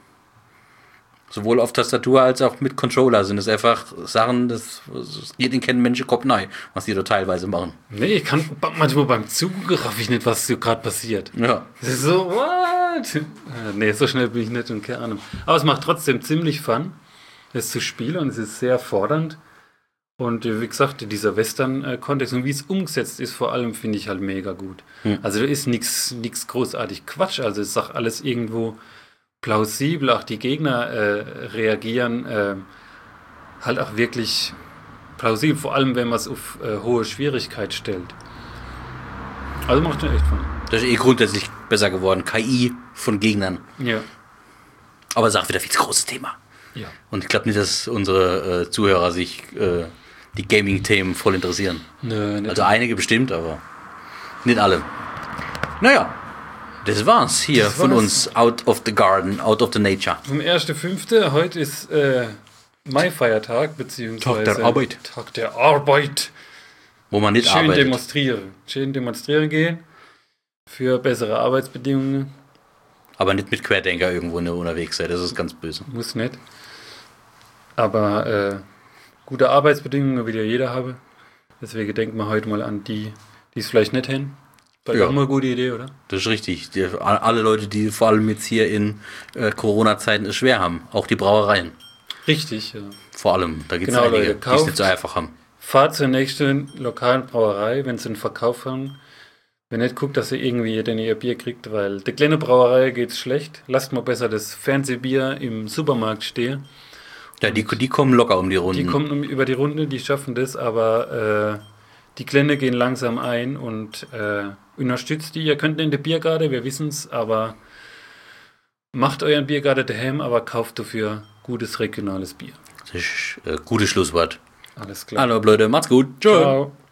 Sowohl auf Tastatur als auch mit Controller sind es einfach Sachen, das, das geht in keinen Menschenkopf rein, was die da teilweise machen. Nee, ich kann manchmal beim Zugucken raff ich nicht, was so gerade passiert. Ja. Das ist so, what? Nee, so schnell bin ich nicht und keine Ahnung. Aber es macht trotzdem ziemlich Fun, das zu spielen, und es ist sehr fordernd. Und wie gesagt, dieser Western-Kontext und wie es umgesetzt ist, vor allem finde ich halt mega gut. Hm. Also da ist nichts großartig Quatsch, also es ist auch alles irgendwo plausibel, auch die Gegner äh, reagieren äh, halt auch wirklich plausibel, vor allem wenn man es auf äh, hohe Schwierigkeit stellt. Also macht mir echt Fun. Das ist eh grundsätzlich besser geworden, K I von Gegnern. Ja. Aber es ist auch wieder viel zu großes Thema. Ja. Und ich glaube nicht, dass unsere äh, Zuhörer sich äh, die Gaming-Themen voll interessieren. Nö, also einige bestimmt, aber nicht alle. Naja, das war's hier das von war's. uns. Out of the Garden, out of the nature. Vom ersten fünften Heute ist äh, Mai-Feiertag, beziehungsweise Tag der Arbeit. Tag der Arbeit. Wo man nicht Schön arbeitet. Schön demonstrieren. Schön demonstrieren gehen. Für bessere Arbeitsbedingungen. Aber nicht mit Querdenker irgendwo unterwegs sein, das ist ganz böse. Muss nicht. Aber äh, gute Arbeitsbedingungen, wie ja jeder habe. Deswegen denkt man heute mal an die, die es vielleicht nicht haben. Das ist ja auch mal eine gute Idee, oder? Das ist richtig. Die, alle Leute, die vor allem jetzt hier in äh, Corona-Zeiten es schwer haben. Auch die Brauereien. Richtig, ja. Vor allem. Da gibt es genau, einige, Leute, die es nicht so einfach haben. Fahrt zur nächsten lokalen Brauerei, wenn sie einen Verkauf haben. Wenn nicht, guckt, dass ihr irgendwie denn ihr Bier kriegt, weil der kleine Brauerei geht's schlecht. Lasst mal besser das Fernsehbier im Supermarkt stehen Ja, die, die kommen locker um die Runden. Die kommen um, über die Runde, die schaffen das, aber äh, die Klänne gehen langsam ein und äh, unterstützt die. Ihr könnt in der Biergarde, wir wissen es, aber macht euren Biergarde daheim, aber kauft dafür gutes regionales Bier. Das ist ein äh, gutes Schlusswort. Alles klar. Hallo Leute, macht's gut. Ciao. Ciao.